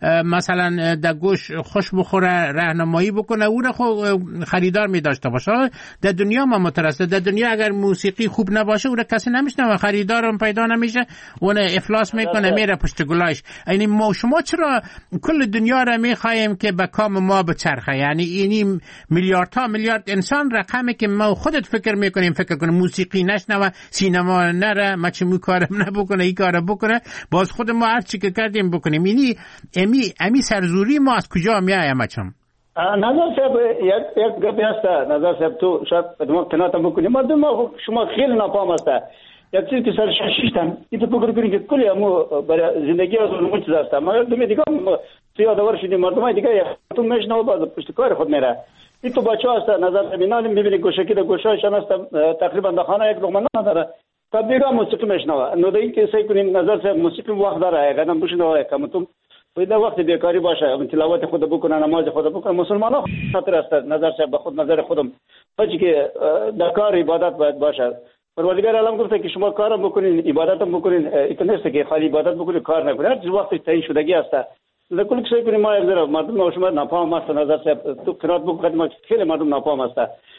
مثلا در گوش خوش بخوره، راهنمایی بکنه، او را خود خریدار می داشته باشه. در دنیا ما مترسه، در دنیا اگر موسیقی خوب نباشه او را کسی نمیشنوه، خریدار هم پیدا نمیشه، اون افلاس میکنه میره پشت گلاش. یعنی ما شما چرا کل دنیا را میخوایم که به کام ما بچرخه؟ یعنی اینی میلیاردها میلیارد انسان رقمی که ما خودت فکر میکنیم فکر کنیم موسیقی نشنوه، سینما نره، ما چه کارم نبکنه، این کارو بکنه، باز خود ما هر چی که کردیم بکنیم. یعنی امی امی سرزوری ما از کجا میاد؟ مچم نظر صاحب یک یک گپی هست. نظر صاحب تو شاید ما تناتم بکنیم مردم شما خیلی ناپام هست. یک چیزی که سر ششتن این تو فکر کنید که کلی همو برای زندگی از اون چیز هست. ما دو دیگه سیاه دور شدیم مردم دیگه تو میشنو باز پشت کار خود میره. این تو بچه هست نظر بینان میبینی گوشکی در گوشهایشان هست تقریبا در خانه یک لقمه نداره تا دیگه موسیقی میشنوه. نو دیگه که سعی کنیم نظر صاحب موسیقی وقت داره، اگر بشنوه کم تو پیدا وقت بیکاری باشه، تلاوت خود بکنه، نماز خود بکنه. مسلمان ها خاطر است نظر صاحب به خود نظر خودم بچه که در کار عبادت باید باشه. پروردگار عالم گفته که شما کارم بکنین، عبادتم بکنین، این نیست که خالی عبادت بکنین کار نکنین. هر چیز وقتی تعیین شدگی است. لکن کسی کنیم ما یک ذره مردم نوشما ناپام است نظر صاحب تو قرات بکنید ما خیلی مردم ناپام است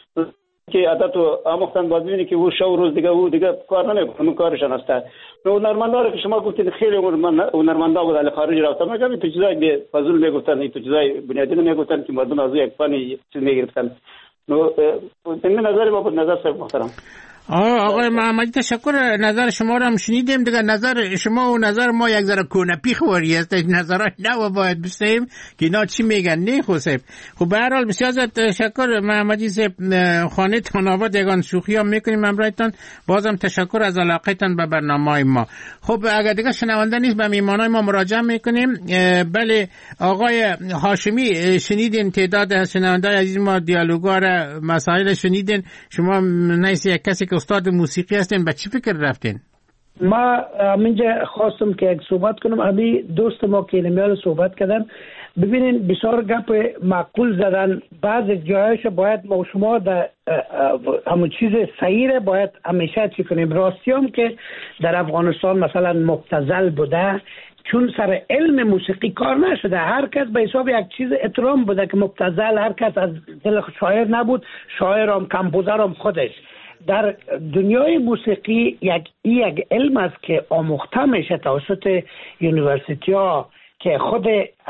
که عادت و آموختن باید ببینید که او شو روز دیگه او دیگه کار نمیکنه، کارشان است. نو هنرمندا که شما گفتید خیلی هنرمندا بود علی خارج رفتن، میگم تو چیزای به فضول میگفتن، این تو چیزای بنیادی نمیگفتن که مردم از یک فنی چیز میگرفتن. نو این نظری با بود نظر صاحب محترم. آقای محمدی تشکر. نظر شما رو هم شنیدیم دیگه. نظر شما و نظر ما یک ذره کونه پیخوری است. نظرهای نو باید بشنویم که اینا چی میگن. نه خوسب. خب به هر حال بسیار تشکر محمدی صاحب. خانه تناوت یگان شوخی ها میکنیم همراهتان. بازم تشکر از علاقتان به برنامه ما. خب اگر دیگه شنونده نیست به میهمانای ما مراجعه میکنیم. بله آقای هاشمی شنیدین تعداد شنوندای عزیز ما دیالوگا را مسائل شنیدین. شما نیست یک کسی که استاد موسیقی هستین، به چی فکر رفتین؟ ما منجا خواستم که یک صحبت کنم. ابی دوست ما که نمیال صحبت کردن، ببینین بسیار گپ معقول زدن. بعض جایش باید ما شما در همون چیز صحیح باید همیشه چی کنیم. راستیام که در افغانستان مثلا مبتذل بوده، چون سر علم موسیقی کار نشده. هر کس به حساب یک چیز احترام بوده که مبتذل، هر کس از دل شاعر نبود، شاعرم کمپوزرم خودش. در دنیای موسیقی یک یک علم است که آموخته میشه توسط یونیورسیتی ها که خود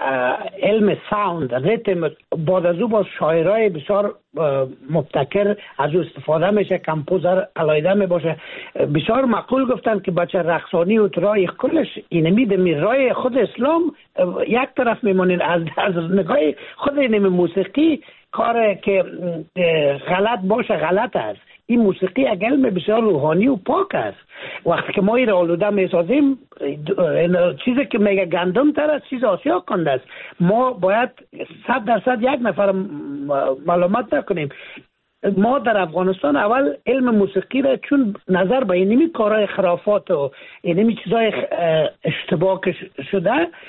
علم ساوند ریتم بعد از او با شاعرای بسیار مبتکر از او استفاده میشه. کمپوزر علایده می باشه. بسیار معقول گفتن که بچه رقصانی و ترای کلش اینمی دمی رای خود اسلام یک طرف میمونین. از از نگاه خود علم موسیقی کار که غلط باشه غلط است. این موسیقی یک علم بسیار روحانی و پاک است. وقتی که ما این را آلوده میسازیم، چیزی که میگه گندم تر از چیز آسیا کنده است. ما باید صد درصد یک نفر معلومات نکنیم. ما در افغانستان اول علم موسیقی را چون نظر به اینمی کارهای خرافات و اینمی چیزای اشتباه شده،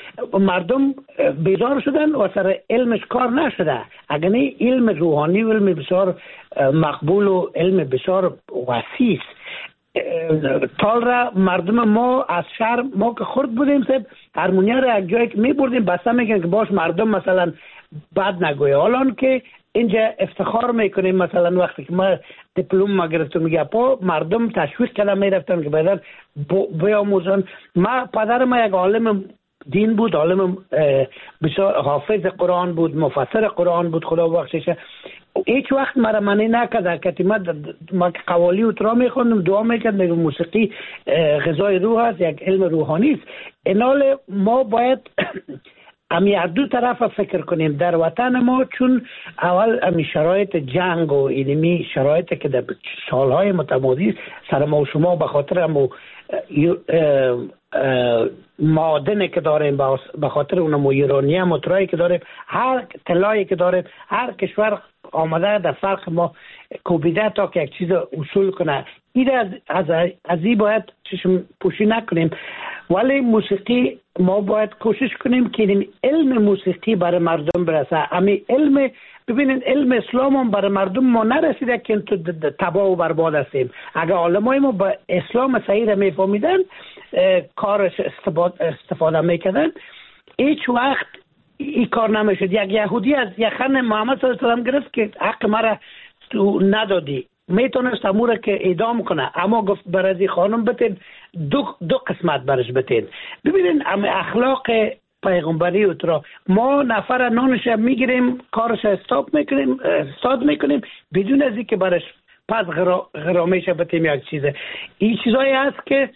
مردم بیزار شدن و سر علمش کار نشده. اگر نه علم روحانی و علم بسیار مقبول و علم بسیار وسیع است. تال را مردم ما از شهر ما که خورد بودیم سب هارمونیا را یک جایی که می بردیم بسته میگن که باش مردم مثلا بد نگویه. حالان که اینجا افتخار میکنیم مثلا وقتی که ما دیپلم ما گرفتم میگه پا مردم تشویق کردن میرفتن که بعدا بیاموزن. ما پدر ما یک عالم دین بود، عالم بسیار حافظ قرآن بود، مفسر قرآن بود، خدا بخششه. هیچ وقت مرا منی نکرد که ما ما قوالی و ترا میخوندم دعا میکرد میگم موسیقی غذای روح است، یک علم روحانی است. اینال ما باید امی از دو طرف فکر کنیم در وطن ما، چون اول امی شرایط جنگ و اینمی شرایط که در سالهای متمادی سر ما و شما به خاطر امو معادنی که داریم، به خاطر اونمو یورانیم و ترایی که داریم، هر طلایی که داریم، هر کشور آمده در فرق ما کوبیده تا که یک چیز اصول کنه. این از از از این باید چشم پوشی نکنیم. ولی موسیقی ما باید کوشش کنیم که این علم موسیقی برای مردم برسه. امی علم ببینین علم اسلام هم برای مردم ما نرسیده که تو تباه و برباد هستیم. اگر علمای ما با اسلام صحیح را میفهمیدن، کارش استفاده میکردن، هیچ وقت این کار نمیشد. یک یهودی از یخن محمد صلی الله علیه و آله گرفت که حق مرا تو ندادی، میتونست امور که اعدام کنه، اما گفت برازی خانم بتین دو دو قسمت برش بتین. ببینین ام اخلاق پیغمبری و ترا ما نفر نانش میگیریم، کارش استاپ میکنیم، استاد میکنیم بدون از اینکه برش پس غرامش بتیم یک چیزه. این چیزایی هست که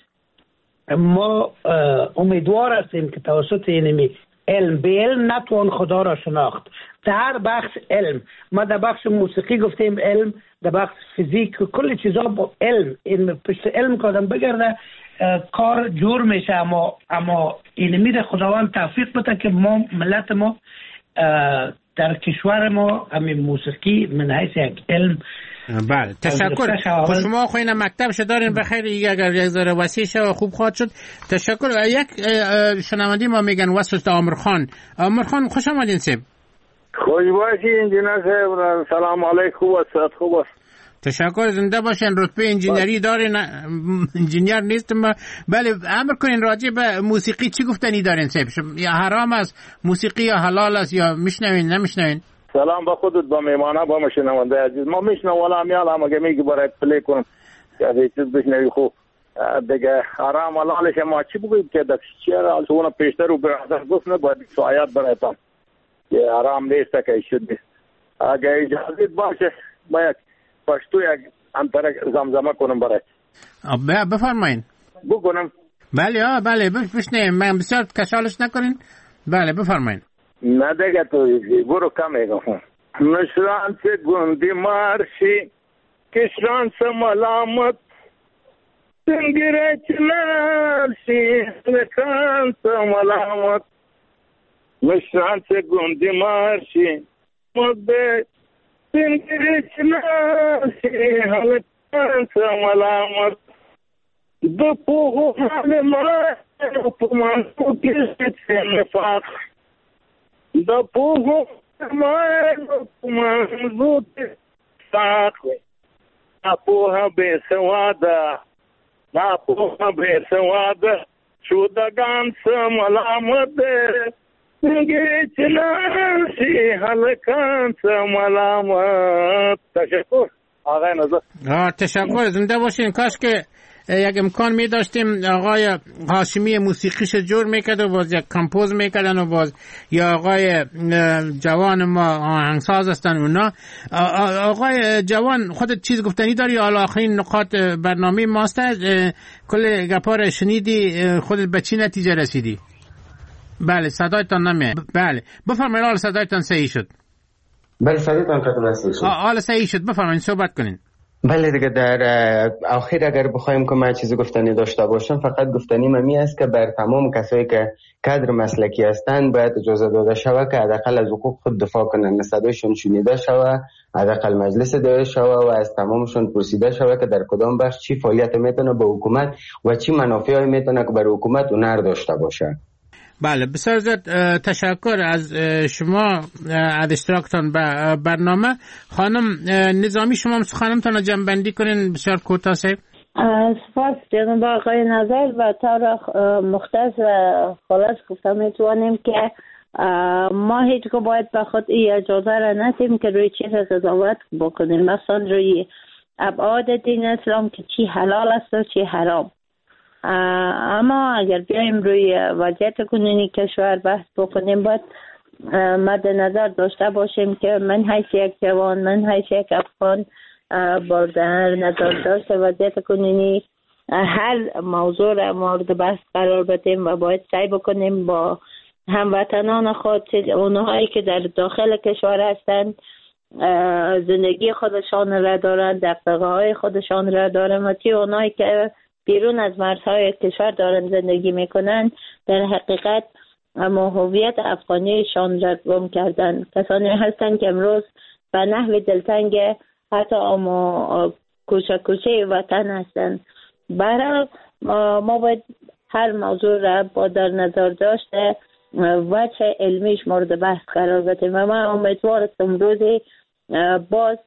ما امیدوار هستیم که توسط اینمی علم به علم نتوان خدا را شناخت. در بخش علم ما در بخش موسیقی گفتیم علم، در بخش فیزیک و کل چیزا با علم، این پشت علم کادم بگرده کار جور میشه. اما اما علمی را خداوند توفیق بده که ما ملت ما در کشور ما همین موسیقی من حیث یک علم. بله تشکر. خب شما خو این مکتب ش دارین بخیر، اگر یک ذره وسیع شه خوب خواهد شد. تشکر. یک شنوندی ما میگن واسط عامر خان. عامر خان خوش آمدین سیب. خوش باشین انجینر صاحب. سلام علیکم. خوب است خوب است. تشکر. زنده باشین. رتبه انجینری دارین؟ انجینیر نیستم. بله امر کنین راجع به موسیقی چی گفتنی دارین سیب؟ یا حرام است موسیقی یا حلال است یا میشنوین نمیشنوین؟ سلام با خودت، با میمانه، با مشنونده عزیز. ما میشنم والا میال هم اگه میگی برای پلی کنم یا یه چیز بشنوی خوب دیگه حرام حلالش ما چی بگویم که در چرا اون پیشتر رو برادر گفت نه باید سوایات برایتم که حرام نیست که شد نیست. اگه اجازه باشه باید پشتو یک انتر زمزمه کنم برای بفرمایید. بکنم؟ بله آه بله بشنیم، من بسیار کشالش نکنین. بله بفرمایید. نه دیگه تو برو کم میگم. نشران سے گندی مارشی کشران سے ملامت سنگره چنارشی لکان سے ملامت نشران سے گندی مارشی مده سنگره چنارشی لکان سے ملامت دو پوهو حال مرای اپمان کو کسی سے نفاق دو پوهو مرای اپمان زود ساق نپوها به سواده نپوها به سواده شودگان سملامت نگه چنانسی حلقان سملامت. تشکر آقای نظر. تشکر، زنده باشین. کاش که یک امکان می داشتیم آقای هاشمی موسیقیش جور میکرد و باز یک کمپوز میکردن و باز یا آقای جوان ما آهنگساز هستن اونا. آقای جوان خودت چیز گفتنی داری؟ حالا آخرین نقاط برنامه ماست، کل گپار شنیدی، خودت به چی نتیجه رسیدی؟ بله صدایتان نمیاد. بله بفرمایید. حالا صدایتان صحیح شد. بله صدایتان قطعا صحیح شد. حالا صحیح شد، بفرمایید صحبت کنین. بله دیگه در آخر اگر بخوایم که من چیزی گفتنی داشته باشم فقط گفتنی ممی است که بر تمام کسایی که کادر مسلکی هستند باید اجازه داده شود که حداقل از حقوق خود دفاع کنند، صدایشون شنیده شود، حداقل مجلس داده شود و از تمامشون پرسیده شود که در کدام بخش چی فعالیت میتونه به حکومت و چی منافعی میتونه که بر حکومت اونر داشته باشه. بله بسیار زیاد تشکر از شما از اشتراکتان به برنامه. خانم نظامی شما سخنتان جمع‌بندی کنین بسیار کوتاه. سپاس جناب آقای نظر. و طور مختصر و خلاص گفتم میتوانیم که ما هیچ که باید به خود این اجازه را ندیم که روی چیز قضاوت بکنیم، مثلا روی ابعاد دین اسلام که چی حلال است و چی حرام. اما اگر بیایم روی وضعیت کنونی کشور بحث بکنیم باید مد نظر داشته باشیم که من حیث یک جوان، من حیث یک افغان با در نظر داشته وضعیت کنونی هر موضوع را مورد بحث قرار بدیم و باید سعی بکنیم با هموطنان خود، اونهایی که در داخل کشور هستند، زندگی خودشان را دارند، دغدغه های خودشان را دارند و تی اونهایی که بیرون از مرزهای کشور دارن زندگی میکنن در حقیقت اما هویت افغانیشان را گم کردن. کسانی هستند که امروز به نحو دلتنگ حتی اما کوچه کوچه وطن هستند. برای ما باید هر موضوع را با در نظر داشته وجه علمیش مورد بحث قرار بدیم و من امیدوارم امروز باز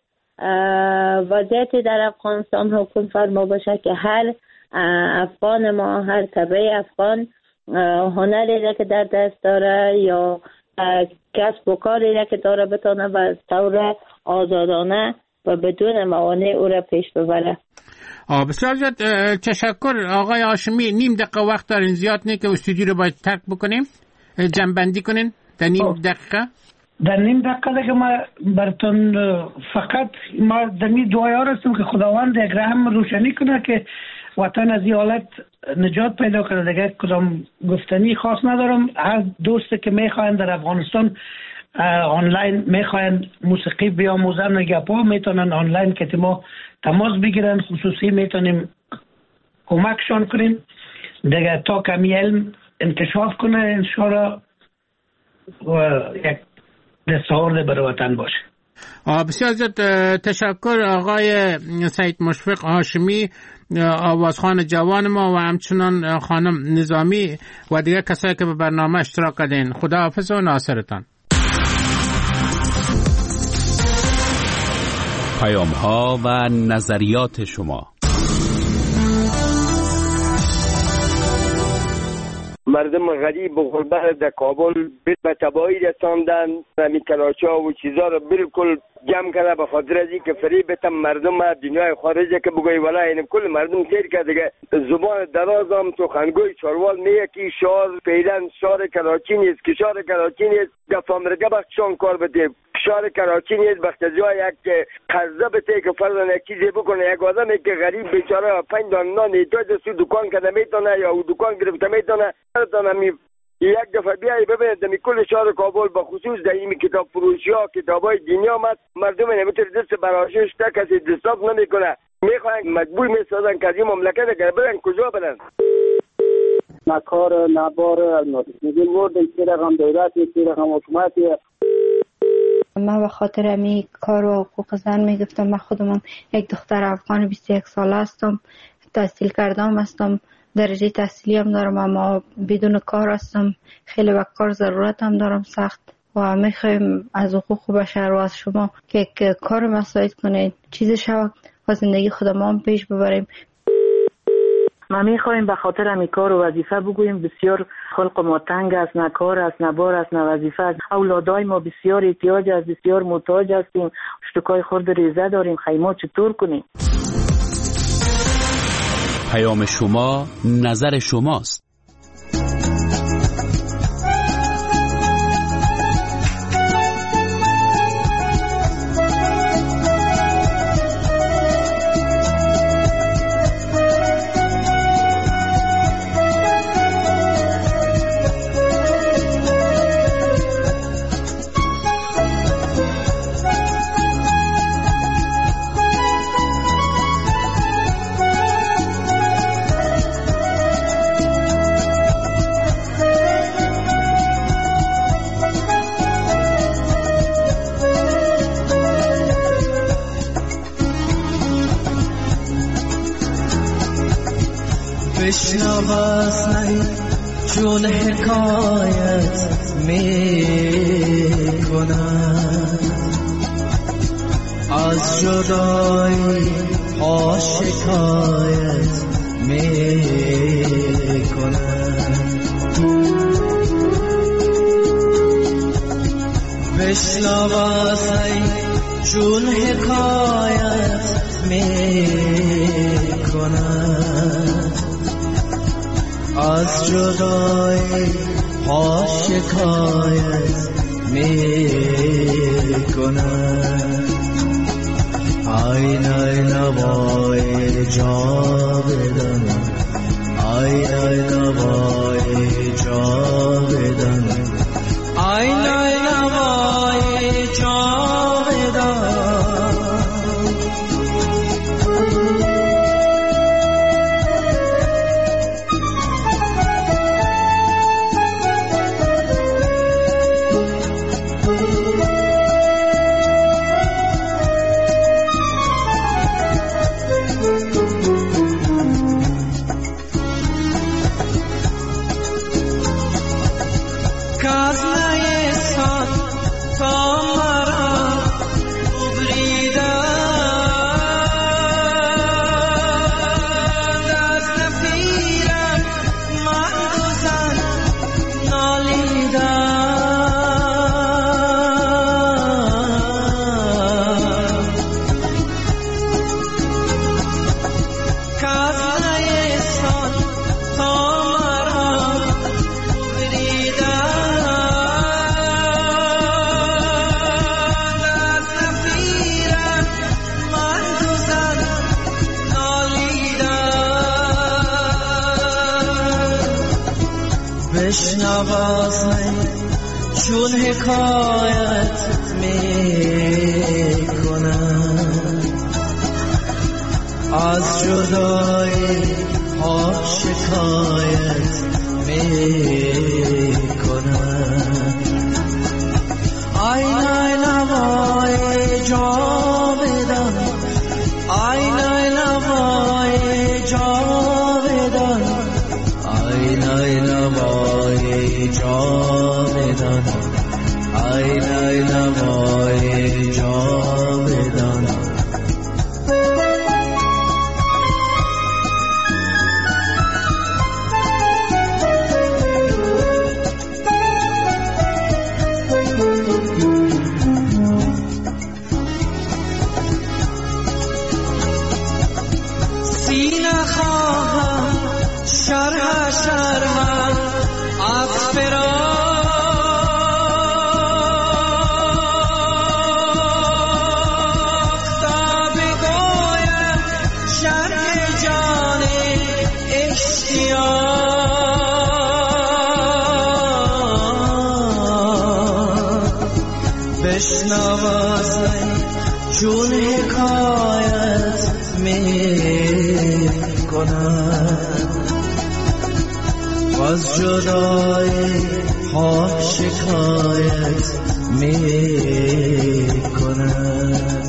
وضعیت در افغانستان حکم فرما باشه که هر افغان ما، هر طبعه افغان هنری را که در دست داره یا کسب و کاری را که داره بتونه به طور آزادانه و بدون موانع او را پیش ببره. بسیار زیاد تشکر آقای هاشمی. نیم دقیقه وقت دارین، زیاد نه که استودیو رو باید ترک بکنیم، جمع‌بندی کنین در نیم دقیقه. در نیم دقیقه که ما براتون فقط ما دمی دعایا هستم که خداوند یک رحم روشنی کنه که وطن از این حالت نجات پیدا کنه. دیگه کدام گفتنی خاص ندارم. هر دوستی که میخواین در افغانستان آنلاین میخواین موسیقی بیاموزن و گپا میتونن آنلاین که ما تماس بگیرن، خصوصی میتونیم کمکشان کنیم دیگه تا کمی علم انکشاف کنه انشاءالله و یک دستاورد برای وطن باشه. بسیار زیاد تشکر آقای سید مشفق هاشمی، آوازخوان جوان ما و همچنان خانم نظامی و دیگر کسایی که به برنامه اشتراک کردین. خداحافظ و ناصرتان. پیام ها و نظریات شما. مردم غریب و غربت در کابل به تباهی رساندن، همی کلاشا و چیزا رو بالکل جمع کرده به خاطر از اینکه فریب بتم مردم دنیای خارجه که بگوی والا این کل مردم سیر که دیگه زبان درازم تو خنگوی چاروال میگه که شار فعلا شار کراچی نیست که شار کراچی نیست گفت آمریکا بخشان کار بده شهر کراچی نیست بختجا یک قرضه بته که فرضاً یک چیزی بکنه، یک آدمی که غریب بیچاره پنج دانه نان احتیاج دست دکان کرده میتونه یا او دکان گرفته میتونه می یک دفعه بیایی ببینید در کل شهر کابل به خصوص در این کتاب فروشی ها کتابای دینی آمد مردم نمیتونه دست براشش تا کسی دستاب نمیکنه، میخواین مجبور میسازن که از این مملکت اگر برن کجا برن؟ نکار نبار میگه مورد یک رقم دولت یک رقم حکومت. من به خاطر امی کار و حقوق زن میگفتم. من خودم یک دختر افغان بیست و یک ساله هستم، تحصیل کردم هستم، درجه تحصیلی هم دارم اما بدون کار هستم، خیلی به کار ضرورت هم دارم سخت و میخوایم از حقوق بشر و از شما که کار مساعد کنید چیز شو و زندگی خودمان پیش ببریم. ما میخوایم به خاطر امی کار و وظیفه بگوییم بسیار خلق ما تنگ است، نه کار است، نه بار است، نه وظیفه است. اولادای ما بسیار احتیاج است، بسیار محتاج هستیم، اشتکای خورد ریزه داریم، خیمه چطور کنیم؟ پیام شما نظر شماست. بشنواز نی چون حکایت می کند از جدایی ها شکایت می کند. بشنواز نی چون حکایت می کند از جدایی ها شکایت می کند. آین آین وای جاودان، آین آین وای جاودان، آین آین وای جاودان. بشنواز نی چون حکایت می کند از جدایی ها شکایت می کند. آین آین وای جاودان، آین آین وای جاودان، آین آین وای جاودان، آین آین وای جاودان. سینه خواهم شرح شرح از فراق بشنوازن چون حکایت می کنن باز جدای ها شکایت می کنن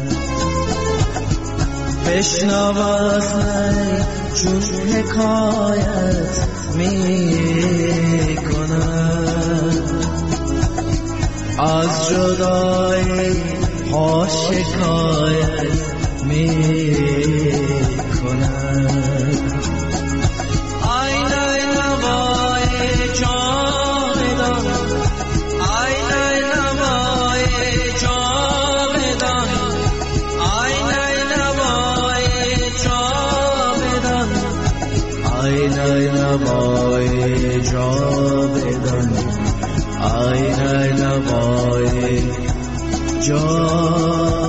بشنوازن چون حکایت می کنن از جدای ها شکایت می کنن آینه نوای جاودان آینه نوای جاودان آینه نوای جاودان آینه نوای جاودان آینه نوای جاودان